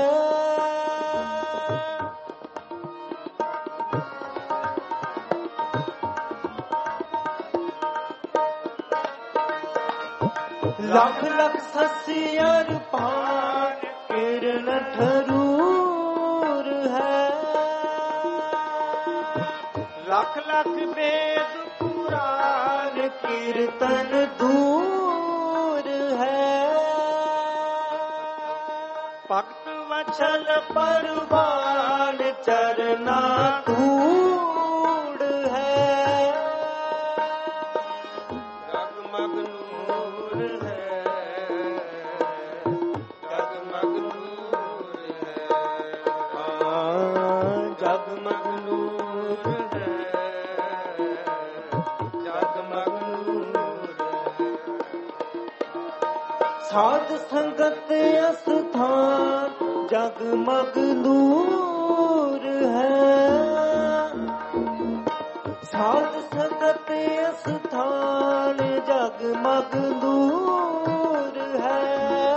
S1: लाख लाख ससियर पार किरण ठरूर है। लाख लाख वेद पुराण कीर्तन दूर है। भक्त वचन परवान चरना धूड़ है। जगमग नूर है, जगमग नूर है, जगमग नूर है,
S2: साध संगत अस्थान जगमग नूर है। साध संगत अस्थान जगमग नूर है।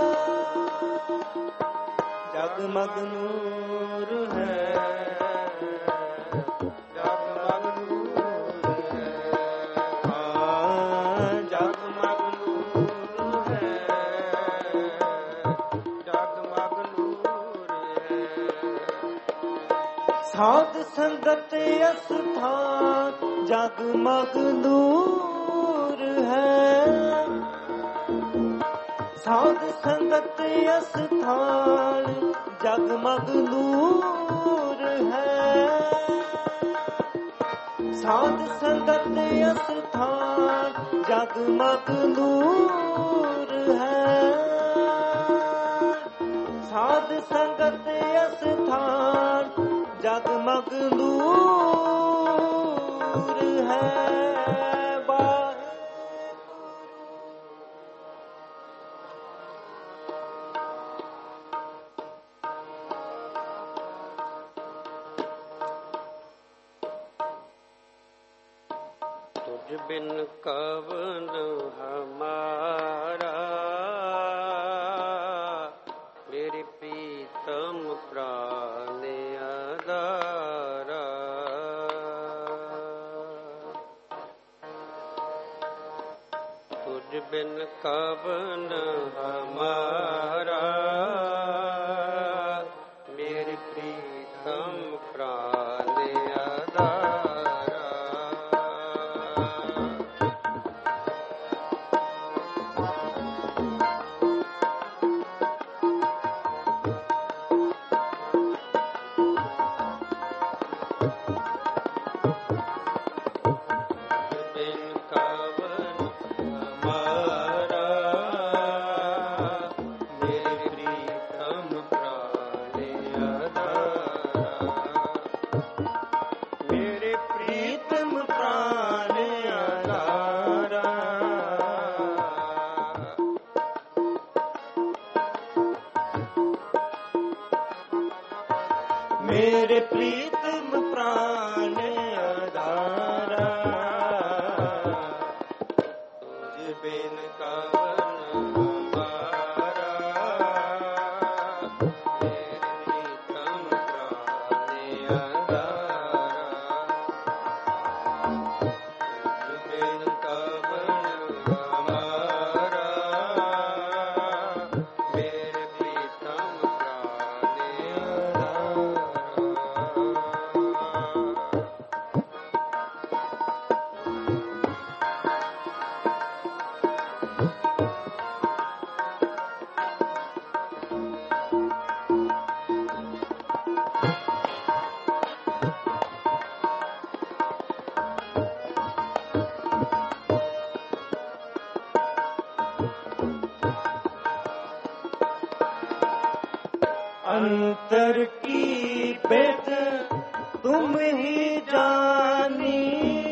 S2: जगमग नूर है। जगमग नूर है। जगमग नूर है। जगमग नूर है। साध संगत अस्थान जगमग नूर है। साध संगत अस्थान जगमग नूर है। साध संगत अस्थान जगमग नूर है। साध संगत अस्थान जगमग नूर है।
S1: तुझ बिन कवन हमारा मेरे प्रीतम प्राण आधारा। तुझ बिन कवन हमारा मेरे प्रीतम प्राण आधारा।
S2: मेरे प्रीतम प्राण आधारा। तुझ बिन कवन हमारा मेरे प्रीतम प्राण आधारा। तुझ बिन कवन हमारा मेरे प्रीतम प्राण आधारा। अंतर की भेद तुम ही जानी।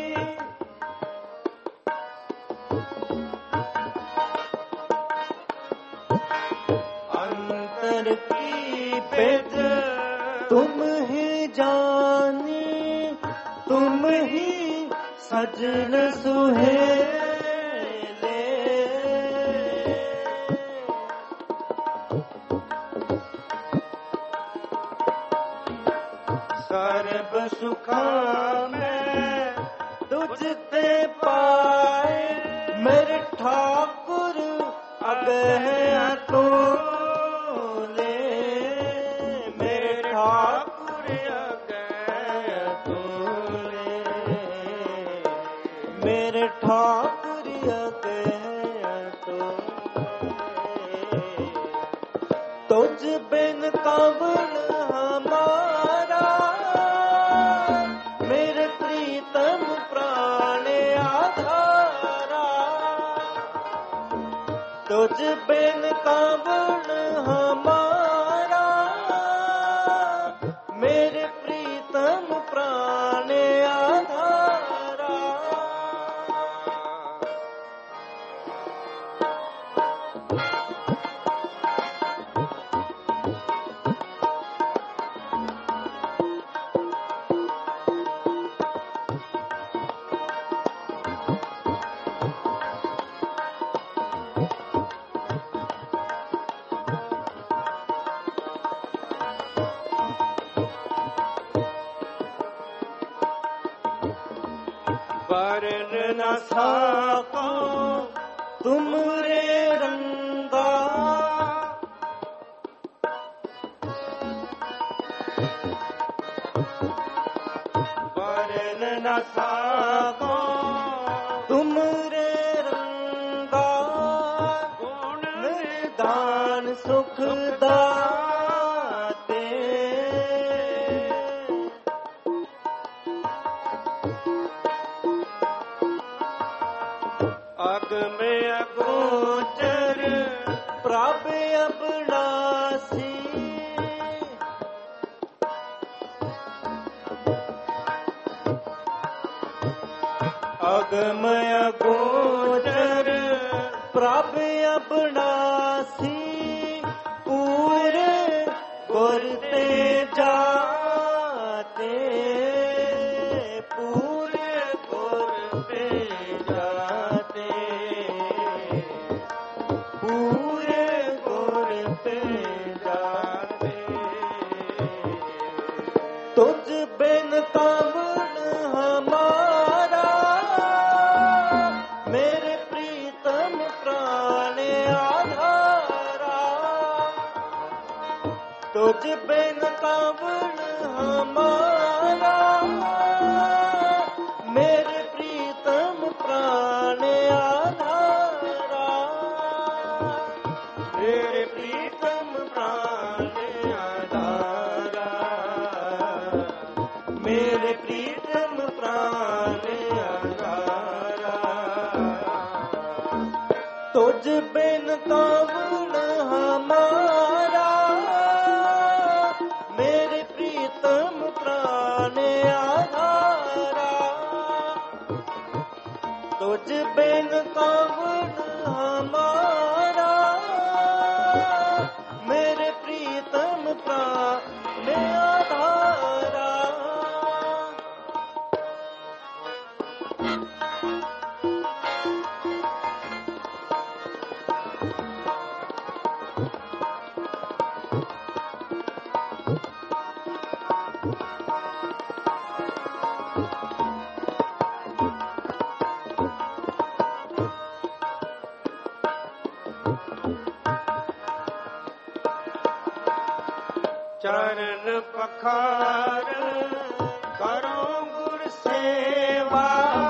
S2: अंतर की भेद तुम ही जानी। तुम ही सजन सुहेले। सर्ब सुखा में तुझते पाए मेरे ठाकुर अगह तो ले। मेरे ठाकुर अगह तो ले। मेरे ठाकुर अगह तो ले। तुझ बिन कवन हमारा मेरे प्रीतम प्राण आधारा। तुझ बिन कवन हमारा मेरे प्रीतम प्राण आधारा।
S1: वरन
S2: न साको तुमरे रंगा,
S1: वरन न साको
S2: तुमरे रंगा,
S1: गुण
S2: दान सुख दाते,
S1: अगम अगोचर
S2: प्रभ अबनासी, अगम अगोचर प्रभ अबनासी, पूरे गुर ते जाते, पूरे गुर ते जाते, पूरे गुर ते जाते, तुझ बिन कवन हमारा, मेरे प्रीतम प्राण आधारा, तुझ बिन कवन हमारा, मेरे प्रीतम प्राण आधारा, मेरे प्रीतम प्राण आधारा, मेरे प्रीतम प्राण आधारा, तुझ बिन कवन हमारा, मेरे प्रीतम प्राण आधारा, तुझ बिन कवन हमारा, मेरे प्रीतम प्राण आधारा।
S1: चरण पखार करो गुर सेवा,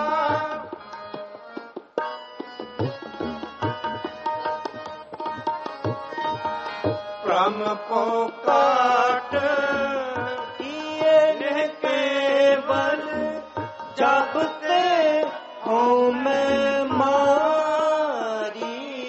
S1: प्रम पोकाट
S2: किए न केवल, जब ते हो मैं मारी,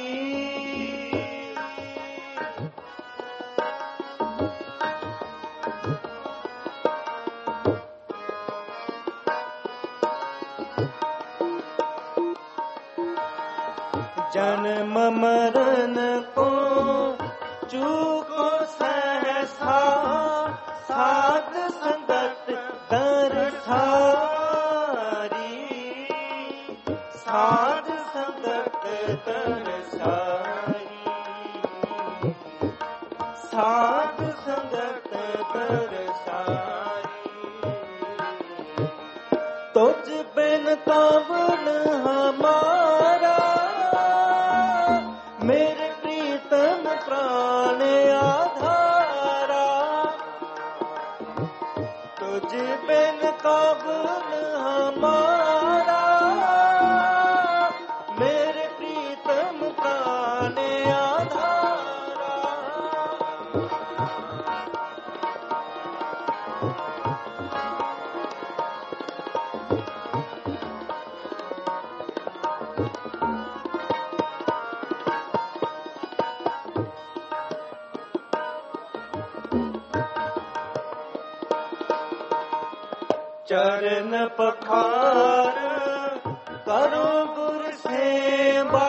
S2: जन्म मरण को चूको सहसा, साध संगत दरसारी, साध संगत दरसारी, साध संगत दरसारी, तुझ बिन कवन हमारा, मेरे प्रीतम प्राण आधारा, तुझ बिन कवन हमारा, मेरे प्रीतम प्राण आधारा। चरण पखार करो गुर सेवा,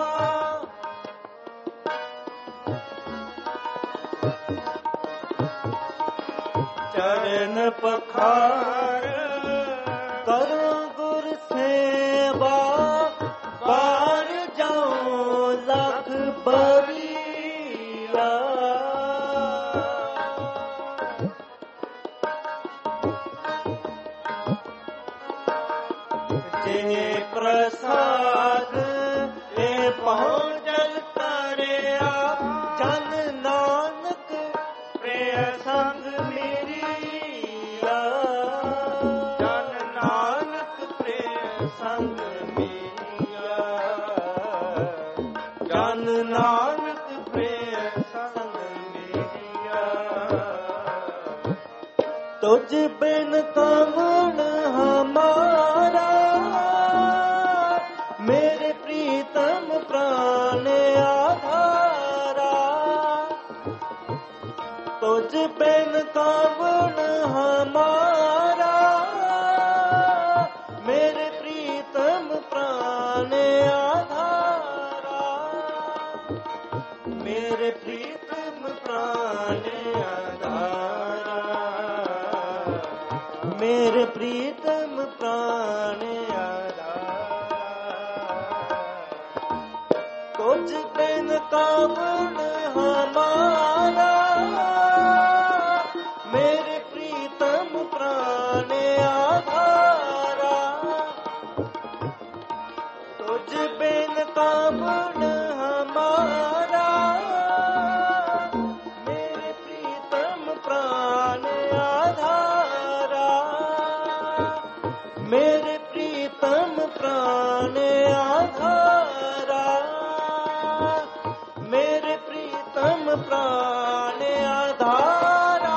S2: चरण पखार करो गुर सेवा, पार जाओ लख बरिया, ते प्रसाद ए पहुँचल तरिया जन नानक प्रिय संग मेरिया
S1: जन नानक प्रिय
S2: संग मेरिया जन नानक प्रिय संग मेरिया तुझ बिन कौन हमारा मेरे प्रीतम प्राण आधारा तुझ बिन कौन हमारा मेरे प्रीतम प्राण आधारा मेरे प्रीतम प्राण आधारा मेरे प्रीतम प्राण तुझ बिन कौन हमारा मेरे प्रीतम प्राण आधारा तुझ बिन कौन हमारा मेरे प्रीतम प्राण आधारा मेरे प्रीतम प्राण आधारा मेरे प्रीतम प्राण आधारा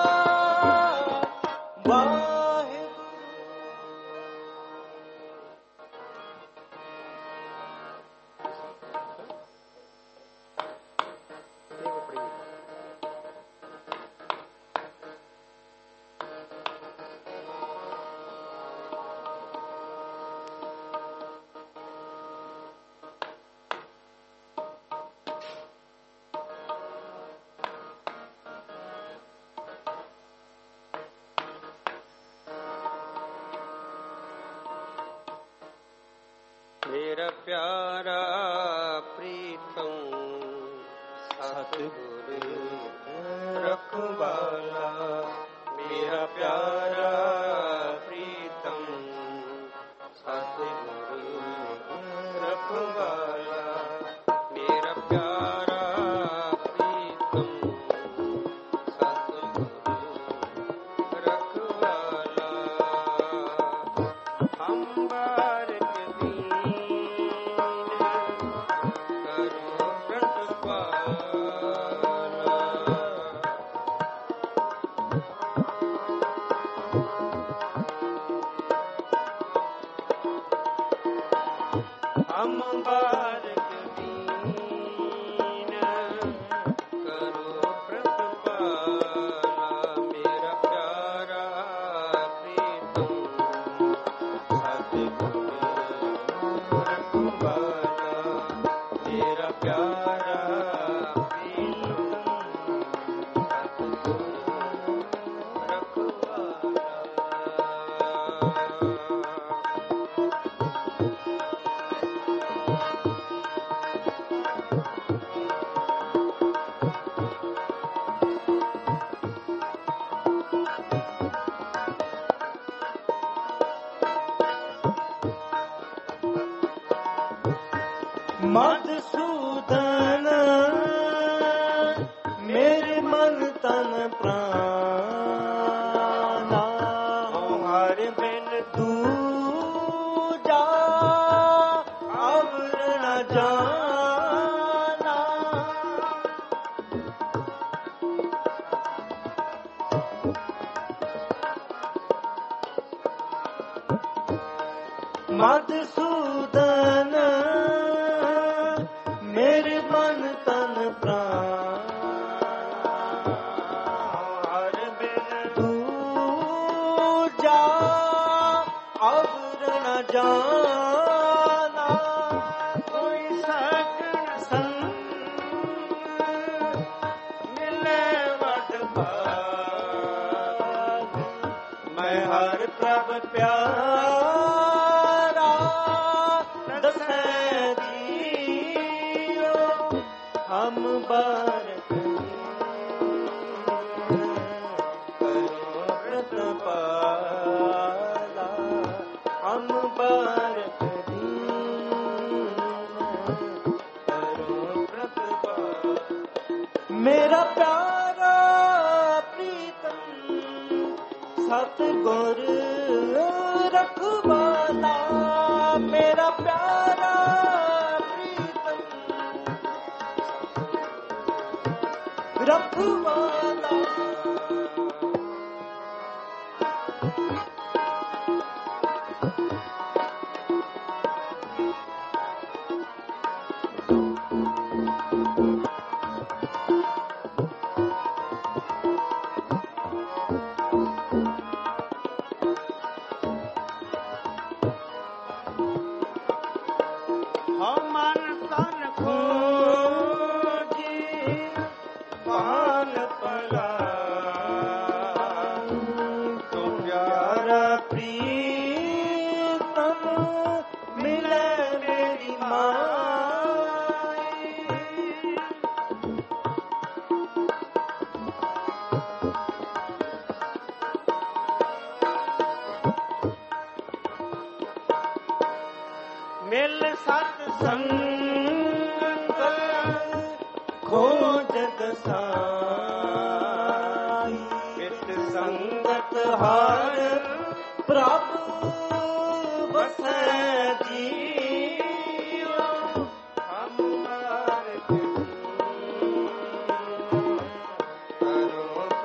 S1: मेरा प्यारा प्रीतम सतगुरु रखवाला मेरा प्यारा प्रीतम सतगुरु रखवाला मेरा प्यारा प्रीतम सतगुरु रखवाला हम बारक हम बारक दीन करो प्रतिपाला मेरा प्यारा प्रीतम सतगुरु रखवाला मेरा प्यारा प्रीतम सतगुरु रखवाला
S2: मधुसूदन मेरे मन तन प्राणा हर बिन दूजा अवर न जाना मधुसूदन मेरे मन तन प्राण बिन दूजा अवर न जाना कोई सगन संग मिले वड भाग मैं हर प्रभ प्यारा दसै हम बारक करो व्रत पाला हम बारक दीन करो प्रतिपाल। मेरा प्यारा प्रीतम सतगुर रखवाला, मेरा प्यारा प्रीतम रखवाला। ਮਿਲ ਸਤ ਸੰਗਤ ਖੋਜਤ ਸਾਈ, ਬਿਤ ਸੰਗਤ ਹਰ ਪ੍ਰਭ ਵਸੈ ਜੀਉ। ਹਮ ਬਾਰਕ ਕਰੋ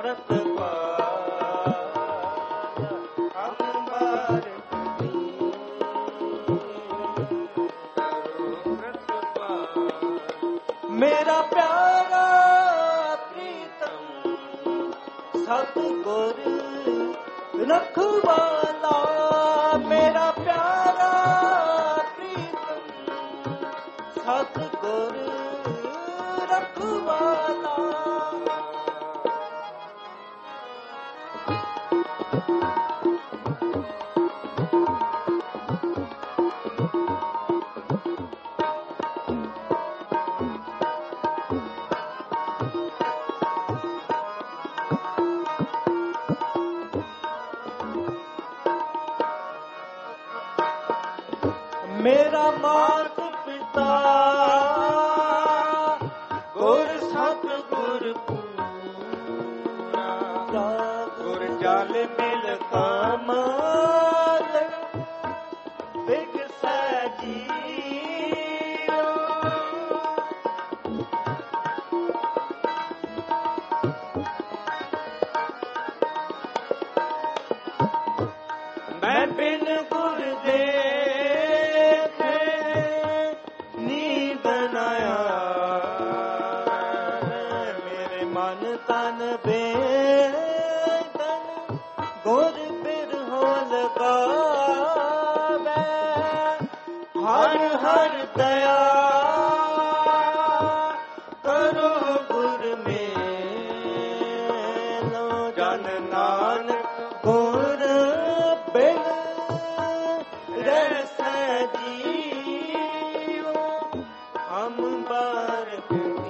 S2: ਪ੍ਰਤਪਾਲ, ਹਮ ਬਾਰਕ ਮੇਰਾ ਪਿਆਰਾ ਪ੍ਰੀਤਮ ਸਤਿਗੁਰ ਰਖਵਾਲਾ, ਮੇਰਾ ਪਿਆਰਾ ਪ੍ਰੀਤਮ ਸਤਿਗੁਰ ਰਖਵਾਲਾ। ਮੇਰਾ ਮਾਤ ਪਿਤਾ ਗੁਰ ਸਤਿਗੁਰ ਪੂਰਾ, ਗੁਰ ਜਲ ਮਿਲ ਕਮਲ ਬਿਗਸੈ ਜੀਉ। ਮੈਂ ਬਿਨ ਗੁਰ ਦੇ ਤਨ ਬੇਦਨ ਗੁਰ ਬਿਰਹੋ ਲਗਾਵੇ, ਹਰ ਹਰ ਦਇਆ ਕਰੋ ਗੁਰ ਮੇਲੋ। ਜਨ ਨਾਨਕ ਗੁਰ ਬਿਨ ਰਹਿਸੈ ਜੀਉ। ਹਮ ਬਾਰਕ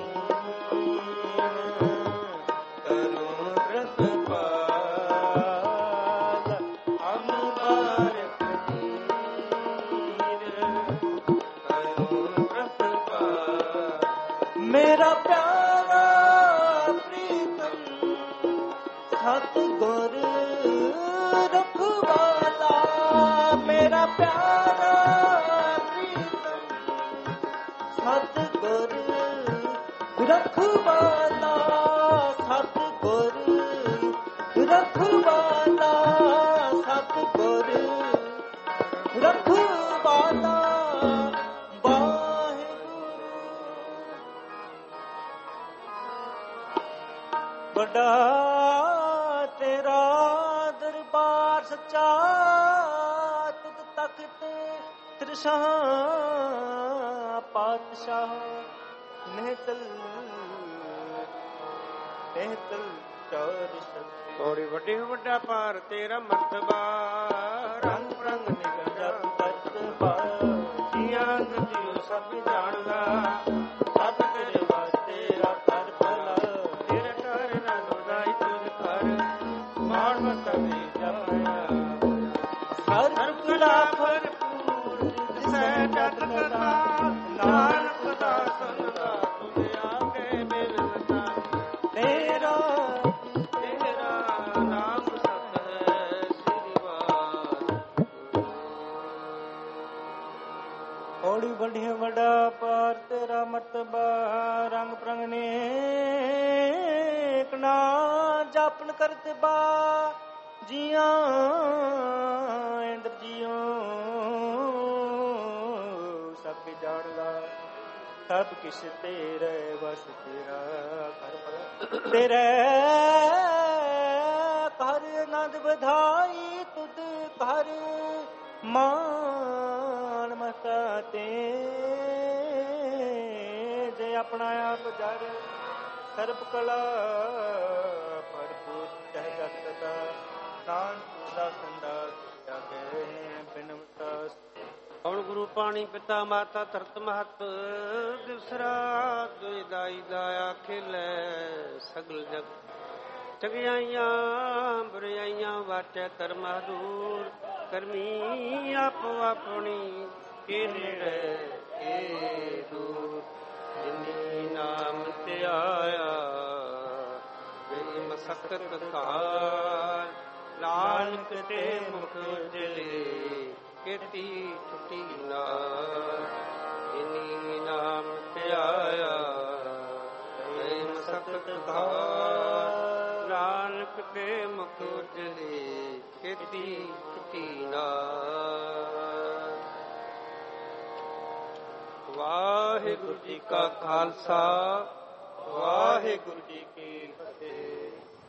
S2: ਮੇਰਾ ਪਿਆਰਾ ਪ੍ਰੀਤਮ ਸਤਿਗੁਰ ਰਖਵਾਲਾ, ਮੇਰਾ ਪਿਆਰਾ ਪ੍ਰੀਤਮ ਸਤਿਗੁਰ ਰਖਵਾਲਾ, ਸਤਿਗੁਰ ਰਖਵਾਲਾ, ਸਤਿਗੁਰ ਰਖਵਾਲਾ। ਵੱਡਾ ਤੇਰਾ ਦਰਬਾਰ ਸੱਚਾ, ਤੁਧ ਤਖਤ ਤ੍ਰਿਸ਼ਾਹ ਪਾਤਸ਼ਾਹ। ਨਹਿਤਲ ਚਾਰ ਸ਼ਬਦ
S1: ਥੋੜੀ ਵੱਡੀ ਵੱਡਾ ਪਾਰ ਤੇਰਾ ਮਰਤਬਾ, ਰੰਗ ਰੰਗ ਨਿਗੜਾ
S2: ਤਤਬਾ।
S1: ਜੀਆਂ ਜੀਉ ਸਭ ਜਾਣਦਾ, ਸਭ ਤੇਰੇ ਵਾਸਤੇ ਕਰ ਭਲਾ। ਤੇਰੇ ਘਰ ਨਾ ਲੋਦਾਈ ਤੁਝ ਕਰ, ਮਾਣ ਮਤਾ ਵੀ ਜਾਇਆ।
S2: ਹਰ ਕਲਾ ਭਰਪੂਰ
S1: ਕਥਾ ਨਾਨਕ ਦਾਸਨ ਦਾ ਤੁਝ ਆਗੇ ਮਿਲਤਾ
S2: ਤੇਰਾ
S1: ਤੇਰਾ ਨਾਮ ਸਤ ਹੈ ਸ੍ਰੀ ਵਾਹਿਗੁਰੂ
S2: ਹੌਲੀ ਵੱਡਿਆ ਵੱਡਾ ਪਾਰ ਤੇਰਾ ਮਰਤਬਾ ਰੰਗ ਪ੍ਰੰਗ ਨੇਕ ਨਾ ਜਾਪਨ ਕਰਤ ਬਾ ਜੀਆਂ ਇੰਦਰ ਜੀਓ ਸਭ ਜਾਣਦਾ ਸਭ ਕਿਛ ਤੇਰੇ ਵਸ ਤੇਰਾ ਘਰ ਤੇਰੇ ਘਰ ਆਨੰਦ ਵਧਾਈ ਤੁਧ ਘਰ ਮਾਨ ਮਸਤਾ ਤੇ ਜੇ ਆਪਣਾ ਆਪ ਜਰ ਸਰਬ ਕਲਾ ਭਰਪੂਰ ਤਹਿ ਜਗਤ ਦਾ ਨਾਨਕ ਦਾ ਸੰਦਾ ਜਾਗੇ ਬਿਨਵਤਾ
S1: ਹੁਣ ਗੁਰੂ ਪਾਣੀ ਪਿਤਾ ਮਾਤਾ ਧਰਤ ਮਹਤ ਦਿਵਸਰਾ ਦੁਇ ਦਾਈ ਦਾਇਆ ਖੇਲੇ ਸਗਲ ਜਗ ਚਗਿਆਈਆਂ ਬੁਰਾਈਆਂ ਵਾਟਿਆ ਕਰਮ ਦੂਰ ਕਰਮੀ ਆਪੋ ਆਪਣੀ ਕੇ ਨੇੜੇ ਏ ਦੂਰ ਜਿਨੀ ਨਾਮ ਤੇ ਆਇਆ ਗਈ ਮਸਕਤ ਖਾਰ ਨਾਨਕ ਤੇ ਮੁਖ ਉਜਲੇ ਕੀਤੀ ਟੁੱਟੀ ਨਾ ਜਿਨੀ ਨਾਮ ਤੇ ਆਇਆ ਗਈ ਮਸਕਤ ਖਾਰ ਨਾਨਕ ਤੇ ਮੁਖ ਉਜਲੇ ਕੀਤੀ ਟੁੱਟੀ ਨਾ ਵਾਹਿਗੁਰੂ ਜੀ ਕਾ ਖਾਲਸਾ ਵਾਹਿਗੁਰੂ ਜੀ ਕੀ